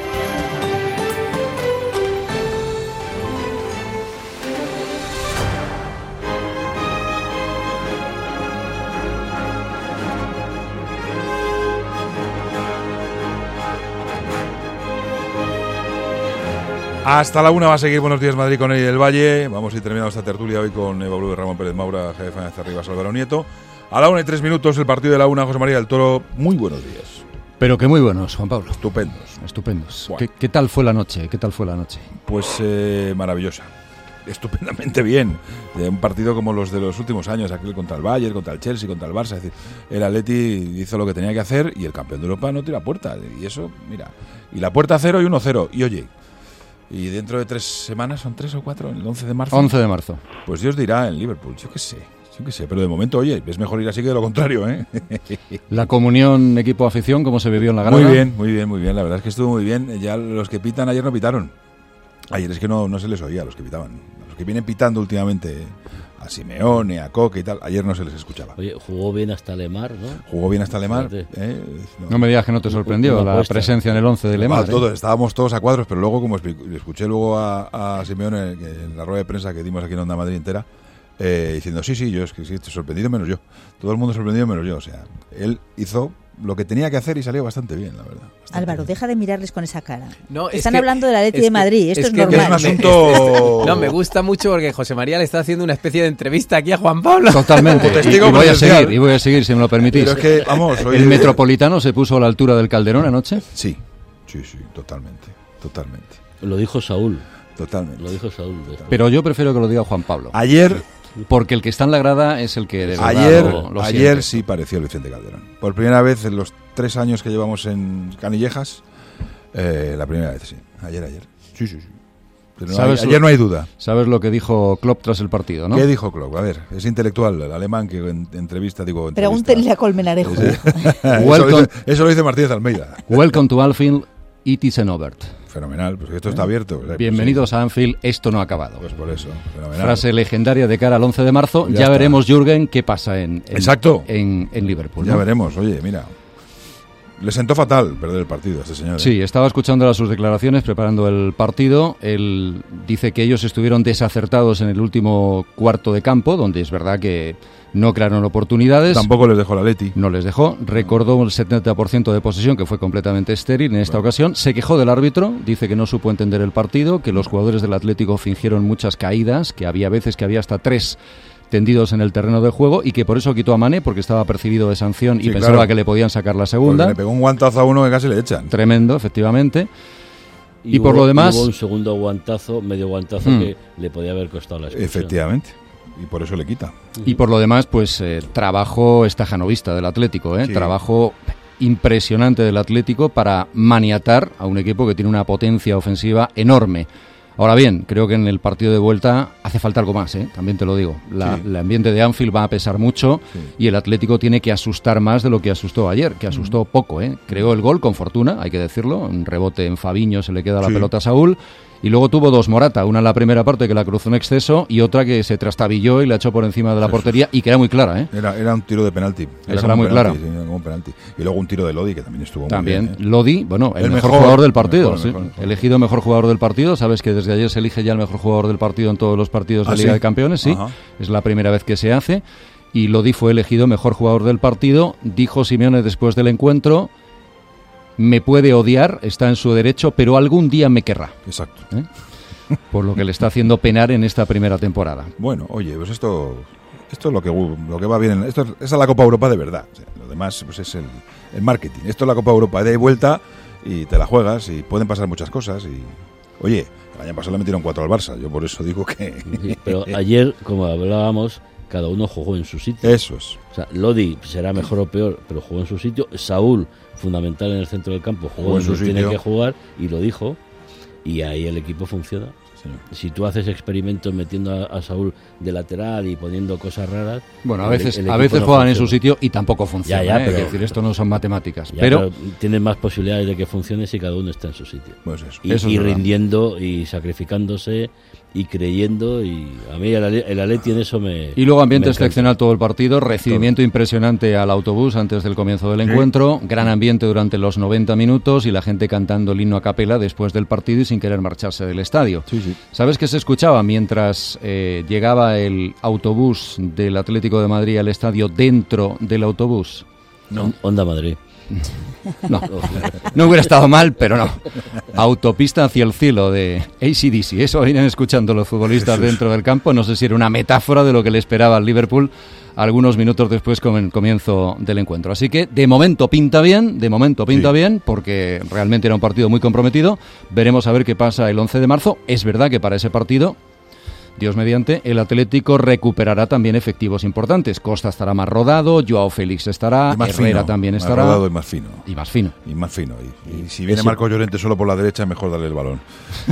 Hasta la una va a seguir Buenos Días Madrid con el Valle. Vamos a ir terminando esta tertulia hoy con Eva Blue, Ramón Pérez Maura, jefe de Arriba, Álvaro Nieto. A la una y tres minutos el partido de la una, José María del Toro. Muy buenos días. Pero que muy buenos, Juan Pablo. Estupendos. Estupendos. Bueno. ¿Qué, ¿Qué tal fue la noche? ¿Qué tal fue la noche? Pues eh, maravillosa. Estupendamente bien. De un partido como los de los últimos años, aquel contra el Bayern, contra el Chelsea, contra el Barça. Es decir, el Atleti hizo lo que tenía que hacer y el campeón de Europa no tira puerta. Y eso, mira. Y la puerta cero y uno cero. Y oye, y dentro de tres semanas, ¿son tres o cuatro? ¿El once de marzo? once de marzo. Pues Dios dirá en Liverpool, yo qué sé, yo qué sé. Pero de momento, oye, es mejor ir así que de lo contrario, ¿eh? La comunión equipo-afición, ¿cómo se vivió en la grada? Muy bien, muy bien, muy bien. La verdad es que estuvo muy bien. Ya los que pitan ayer no pitaron. Ayer es que no, no se les oía a los que pitaban. A los que vienen pitando últimamente, a Simeone, a Coque y tal, ayer no se les escuchaba. Oye, jugó bien hasta Lemar, ¿no? Jugó bien hasta Lemar. ¿eh? No. no me digas que no te sorprendió la presencia en el once de Lemar. ¿eh? Todo, estábamos todos a cuadros, pero luego, como escuché luego a, a Simeone en la rueda de prensa que dimos aquí en Onda Madrid entera, eh, diciendo, sí, sí, yo es que sí, estoy sorprendido menos yo. Todo el mundo sorprendido menos yo. O sea, él hizo lo que tenía que hacer y salió bastante bien, la verdad. Álvaro, bien. Deja de mirarles con esa cara. No, Están que, hablando del Atleti de Madrid, esto es, es que normal. Es un asunto... No, me gusta mucho porque José María le está haciendo una especie de entrevista aquí a Juan Pablo. Totalmente. y, y voy a seguir, y voy a seguir, si me lo permitís. Pero es que, vamos, oye, ¿El Metropolitano se puso a la altura del Calderón anoche? Sí, sí, sí, totalmente, totalmente. Lo dijo Saúl. Totalmente. Lo dijo Saúl. Pero yo prefiero que lo diga Juan Pablo. Ayer... Porque el que está en la grada es el que de verdad ayer, lo, lo ayer siente. Sí pareció el Vicente Calderón. Por primera vez en los tres años que llevamos en Canillejas, eh, la primera vez, sí. Ayer, ayer. Sí, sí, sí. Pero no hay, ayer lo, no hay duda. ¿Sabes lo que dijo Klopp tras el partido, no? ¿Qué dijo Klopp? A ver, es intelectual, el alemán que en entrevista, digo... Entrevista. Pregúntenle a Colmenarejo. eso, lo dice, eso lo dice Martínez Almeida. Welcome to Anfield, it isn't over. Fenomenal, pues esto está abierto. Bienvenidos a Anfield, esto no ha acabado. Pues por eso, fenomenal. Frase legendaria de cara al once de marzo. Ya, ya veremos, Jürgen, qué pasa en, en, Exacto. en, en Liverpool. Ya ¿no? veremos, oye, mira. Le sentó fatal perder el partido a este señor. ¿eh? Sí, estaba escuchando sus declaraciones preparando el partido. Él dice que ellos estuvieron desacertados en el último cuarto de campo, donde es verdad que no crearon oportunidades. Tampoco les dejó la Leti. No les dejó. Recordó el setenta por ciento de posesión, que fue completamente estéril en esta bueno. ocasión. Se quejó del árbitro, dice que no supo entender el partido, que los jugadores del Atlético fingieron muchas caídas, que había veces que había hasta tres tendidos en el terreno de juego y que por eso quitó a Mané, porque estaba percibido de sanción y sí, pensaba claro. que le podían sacar la segunda. Porque le pegó un guantazo a uno que casi le echan. Tremendo, efectivamente. Y, y por hubo, lo demás... Hubo un segundo guantazo, medio guantazo, mm. que le podía haber costado la expulsión. Efectivamente. Y por eso le quita. Y por lo demás, pues eh, trabajo estajanovista del Atlético, ¿eh? Sí. Trabajo impresionante del Atlético para maniatar a un equipo que tiene una potencia ofensiva enorme. Ahora bien, creo que en el partido de vuelta hace falta algo más, ¿eh? También te lo digo. La, sí. El ambiente de Anfield va a pesar mucho sí. y el Atlético tiene que asustar más de lo que asustó ayer, que asustó mm. poco, ¿eh? Creó el gol con fortuna, hay que decirlo. Un rebote en Fabiño, se le queda la sí. pelota a Saúl. Y luego tuvo dos Morata, una en la primera parte que la cruzó en exceso y otra que se trastabilló y la echó por encima de la portería y que era muy clara, ¿eh? Era, era un tiro de penalti. Era, era muy penalti, clara. Sí, era como un penalti. Y luego un tiro de Lodi que también estuvo también, muy bien. ¿eh? Lodi, bueno, el, el mejor, mejor jugador del partido. Mejor, sí. mejor, mejor. Elegido mejor jugador del partido. Sabes que desde ayer se elige ya el mejor jugador del partido en todos los partidos ¿Ah, de Liga sí? de Campeones, sí. Ajá. Es la primera vez que se hace. Y Lodi fue elegido mejor jugador del partido. Dijo Simeone después del encuentro: me puede odiar, está en su derecho, pero algún día me querrá. Exacto. ¿Eh? Por lo que le está haciendo penar en esta primera temporada. Bueno, oye, pues esto esto es lo que lo que va bien. En, esto es, esa es la Copa Europa de verdad. O sea, lo demás pues es el, el marketing. Esto es la Copa Europa de vuelta y te la juegas y pueden pasar muchas cosas. Y oye, el año pasado le metieron cuatro al Barça. Yo por eso digo que... Sí, pero ayer, como hablábamos, cada uno jugó en su sitio. Eso es. O sea, Lodi será mejor o peor, pero jugó en su sitio. Saúl, fundamental en el centro del campo, jugó, jugó en su sitio. Tiene que jugar y lo dijo. Y ahí el equipo funciona. si tú haces experimentos metiendo a, a Saúl de lateral y poniendo cosas raras... Bueno, a veces el, el a veces no juegan funciona. En su sitio y tampoco funciona, ya, ya, ¿eh? Pero, es decir, esto no son matemáticas. Ya, pero, pero tienes más posibilidades de que funcione si cada uno está en su sitio. Pues eso. Y, eso y es rindiendo y sacrificándose y creyendo, y a mí el, el Atleti en eso me... Y luego ambiente excepcional todo el partido, recibimiento todo. Impresionante al autobús antes del comienzo del encuentro, sí. Gran ambiente durante los noventa minutos y la gente cantando el himno a capela después del partido y sin querer marcharse del estadio. Sí, sí. ¿Sabes qué se escuchaba mientras eh, llegaba el autobús del Atlético de Madrid al estadio dentro del autobús? No. Onda Madrid. No, no hubiera estado mal, pero no. Autopista hacia el cielo de A C D C. Eso vienen escuchando los futbolistas Jesús. Dentro del campo. No sé si era una metáfora de lo que le esperaba al Liverpool algunos minutos después con el comienzo del encuentro. Así que de momento pinta bien, de momento pinta sí. bien, porque realmente era un partido muy comprometido. Veremos a ver qué pasa el once de marzo. Es verdad que para ese partido, Dios mediante, el Atlético recuperará también efectivos importantes. Costa estará más rodado, Joao Félix estará, Herrera fino, también estará. Más rodado y más fino. Y más fino. Y más fino. Y, y si viene Ese... Marcos Llorente solo por la derecha, mejor darle el balón.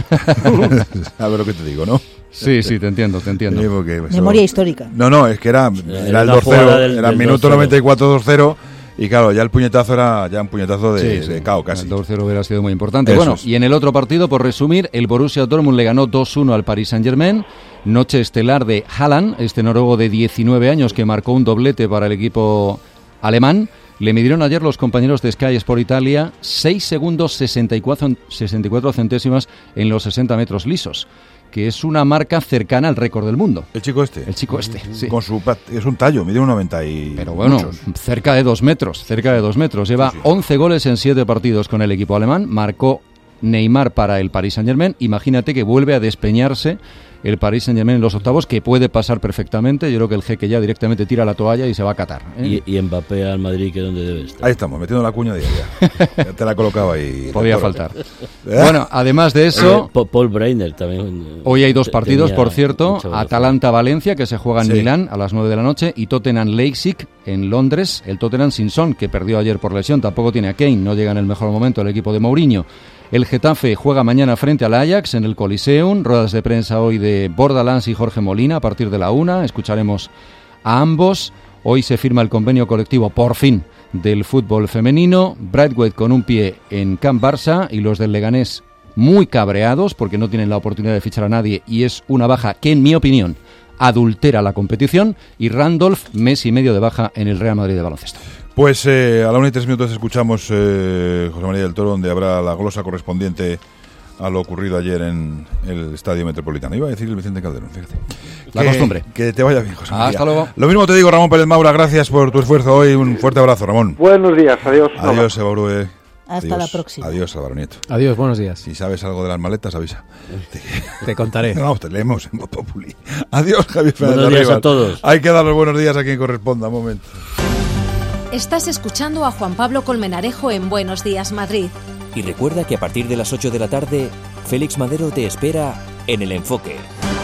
A ver lo que te digo, ¿no? Sí, sí, te entiendo, te entiendo. Sí, porque, Memoria eso... histórica. No, no, es que era, era, era el dos cero, del, era el minuto noventa y cuatro dos cero. Y claro, ya el puñetazo era ya un puñetazo de, sí, de cao casi. El dos cero hubiera sido muy importante. Eso bueno, es. Y en el otro partido, por resumir, el Borussia Dortmund le ganó dos uno al Paris Saint-Germain. Noche estelar de Haaland, este noruego de diecinueve años que marcó un doblete para el equipo alemán. Le midieron ayer los compañeros de Sky Sport Italia seis segundos sesenta y cuatro centésimas en los sesenta metros lisos, que es una marca cercana al récord del mundo. ¿El chico este? El chico este, sí. Con su, es un tallo, mide un noventa y... Pero bueno, muchos. cerca de dos metros, cerca de dos metros. Lleva sí, sí. once goles en siete partidos con el equipo alemán. Marcó Neymar para el Paris Saint-Germain. Imagínate que vuelve a despeñarse el Paris Saint-Germain en los octavos, que puede pasar perfectamente. Yo creo que el jeque ya directamente tira la toalla y se va a Qatar, ¿eh? Y, y Mbappé al Madrid, que es donde debe estar. Ahí estamos, metiendo la cuña de ya. Ya te la colocaba ahí. Podía faltar. ¿Eh? Bueno, además de eso... Eh, Paul Breitner también. Hoy hay dos partidos, por cierto. Atalanta-Valencia, que se juega en sí. Milán a las nueve de la noche, y Tottenham-Leipzig en Londres. El Tottenham sin Son, que perdió ayer por lesión, tampoco tiene a Kane, no llega en el mejor momento el equipo de Mourinho. El Getafe juega mañana frente al Ajax en el Coliseum. Ruedas de prensa hoy de Bordalás y Jorge Molina a partir de la una. Escucharemos a ambos. Hoy se firma el convenio colectivo, por fin, del fútbol femenino. Braithwaite con un pie en Camp Barça y los del Leganés muy cabreados porque no tienen la oportunidad de fichar a nadie y es una baja que, en mi opinión, adultera la competición. Y Randolph, mes y medio de baja en el Real Madrid de baloncesto. Pues eh, a la una y tres minutos escuchamos eh, José María del Toro, donde habrá la glosa correspondiente a lo ocurrido ayer en el Estadio Metropolitano. Iba a decir el Vicente Calderón, fíjate. La que, costumbre. Que te vaya bien, José María. Hasta luego. Lo mismo te digo, Ramón Pérez Maura, gracias por tu esfuerzo hoy. Un fuerte abrazo, Ramón. Buenos días, adiós. Adiós, Eva Urue. Hasta adiós, la próxima. Adiós, Álvaro Nieto. Adiós, buenos días. Si sabes algo de las maletas, avisa. Te contaré. Vamos, te leemos en Voz Populi. Adiós, Javier Fernández. Buenos días Arribas. a todos. Hay que dar los buenos días a quien corresponda. Un momento. Estás escuchando a Juan Pablo Colmenarejo en Buenos Días, Madrid. Y recuerda que a partir de las ocho de la tarde, Félix Madero te espera en El Enfoque.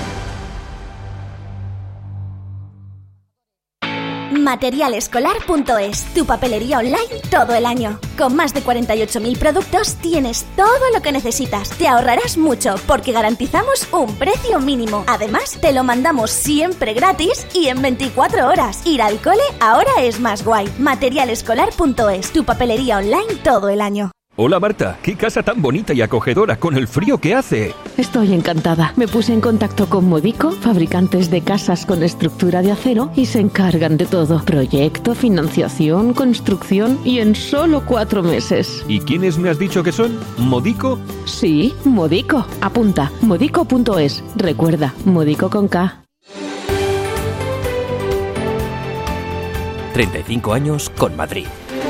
Materialescolar punto es, tu papelería online todo el año. Con más de cuarenta y ocho mil productos tienes todo lo que necesitas. Te ahorrarás mucho porque garantizamos un precio mínimo. Además, te lo mandamos siempre gratis y en veinticuatro horas. Ir al cole ahora es más guay. Materialescolar punto es, tu papelería online todo el año. Hola Marta, qué casa tan bonita y acogedora con el frío que hace. Estoy encantada. Me puse en contacto con Modico, fabricantes de casas con estructura de acero, y se encargan de todo. Proyecto, financiación, construcción y en solo cuatro meses. ¿Y quiénes me has dicho que son? ¿Modico? Sí, Modico. Apunta, modico punto es. Recuerda, Modico con K. treinta y cinco años con Madrid.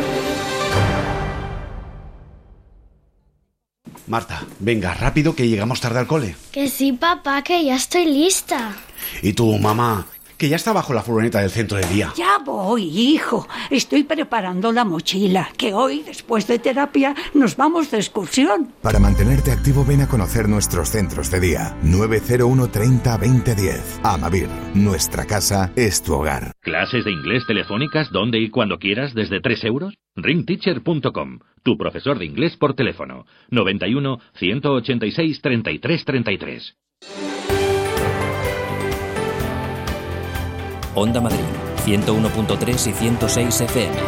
Marta, venga, rápido que llegamos tarde al cole. Que sí, papá, que ya estoy lista. ¿Y tú, mamá? Que ya está bajo la furgoneta del centro de día. Ya voy, hijo. Estoy preparando la mochila, que hoy, después de terapia, nos vamos de excursión. Para mantenerte activo, ven a conocer nuestros centros de día. nueve cero uno treinta veinte diez. Amavir, nuestra casa es tu hogar. ¿Clases de inglés telefónicas donde y cuando quieras desde tres euros? ring teacher punto com, tu profesor de inglés por teléfono. noventa y uno, ciento ochenta y seis, treinta y tres treinta y tres. Onda Madrid, ciento uno punto tres y ciento seis F M.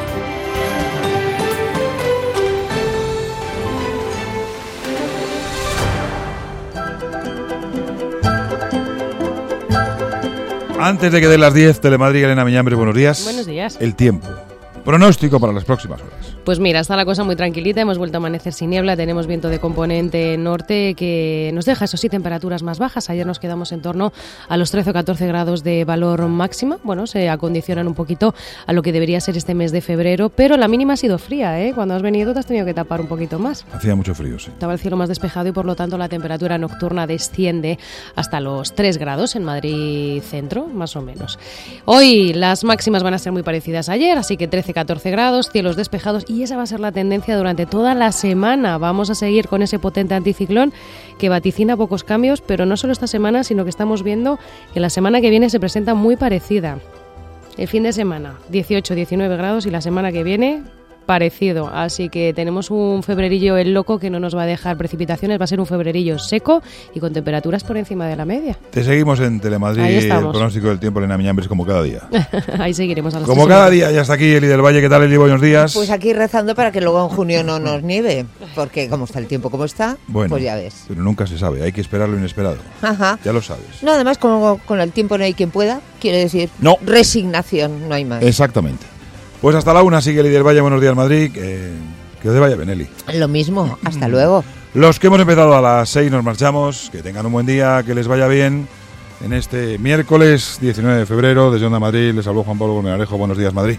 Antes de que den las diez, Telemadrid, Elena Miñambre, buenos días. Buenos días. El tiempo. Pronóstico para las próximas horas. Pues mira, está la cosa muy tranquilita, hemos vuelto a amanecer sin niebla, tenemos viento de componente norte que nos deja, eso sí, temperaturas más bajas. Ayer nos quedamos en torno a los trece o catorce grados de valor máxima. Bueno, se acondicionan un poquito a lo que debería ser este mes de febrero, pero la mínima ha sido fría, ¿eh? Cuando has venido te has tenido que tapar un poquito más. Hacía mucho frío, sí. Estaba el cielo más despejado y por lo tanto la temperatura nocturna desciende hasta los tres grados en Madrid centro, más o menos. Hoy las máximas van a ser muy parecidas a ayer, así que trece a catorce grados, cielos despejados, y esa va a ser la tendencia durante toda la semana. Vamos a seguir con ese potente anticiclón que vaticina pocos cambios, pero no solo esta semana, sino que estamos viendo que la semana que viene se presenta muy parecida. El fin de semana, dieciocho a diecinueve grados, y la semana que viene parecido, así que tenemos un febrerillo el loco que no nos va a dejar precipitaciones, va a ser un febrerillo seco y con temperaturas por encima de la media. Te seguimos en Telemadrid, el pronóstico del tiempo, Elena Miñambres, como cada día. Ahí seguiremos a las Como cada día, ya está aquí Eli del Valle. ¿Qué tal, Eli? Buenos días. Pues aquí rezando para que luego en junio no nos nieve, porque como está el tiempo como está, bueno, pues ya ves. Pero nunca se sabe, hay que esperar lo inesperado. Ajá. Ya lo sabes. No, además, como con el tiempo no hay quien pueda, quiere decir no. Resignación, no hay más. Exactamente. Pues hasta la una sigue Eli del Valle. Buenos días, Madrid. Eh, que os vaya bien, Eli. Lo mismo, hasta luego. Los que hemos empezado a las seis nos marchamos. Que tengan un buen día, que les vaya bien. En este miércoles diecinueve de febrero, desde Onda Madrid, les habló Juan Pablo Colmenarejo. Buenos días, Madrid.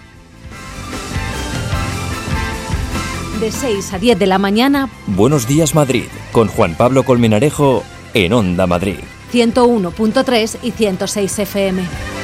De seis a diez de la mañana. Buenos días, Madrid, con Juan Pablo Colmenarejo en Onda Madrid. ciento uno punto tres y ciento seis F M.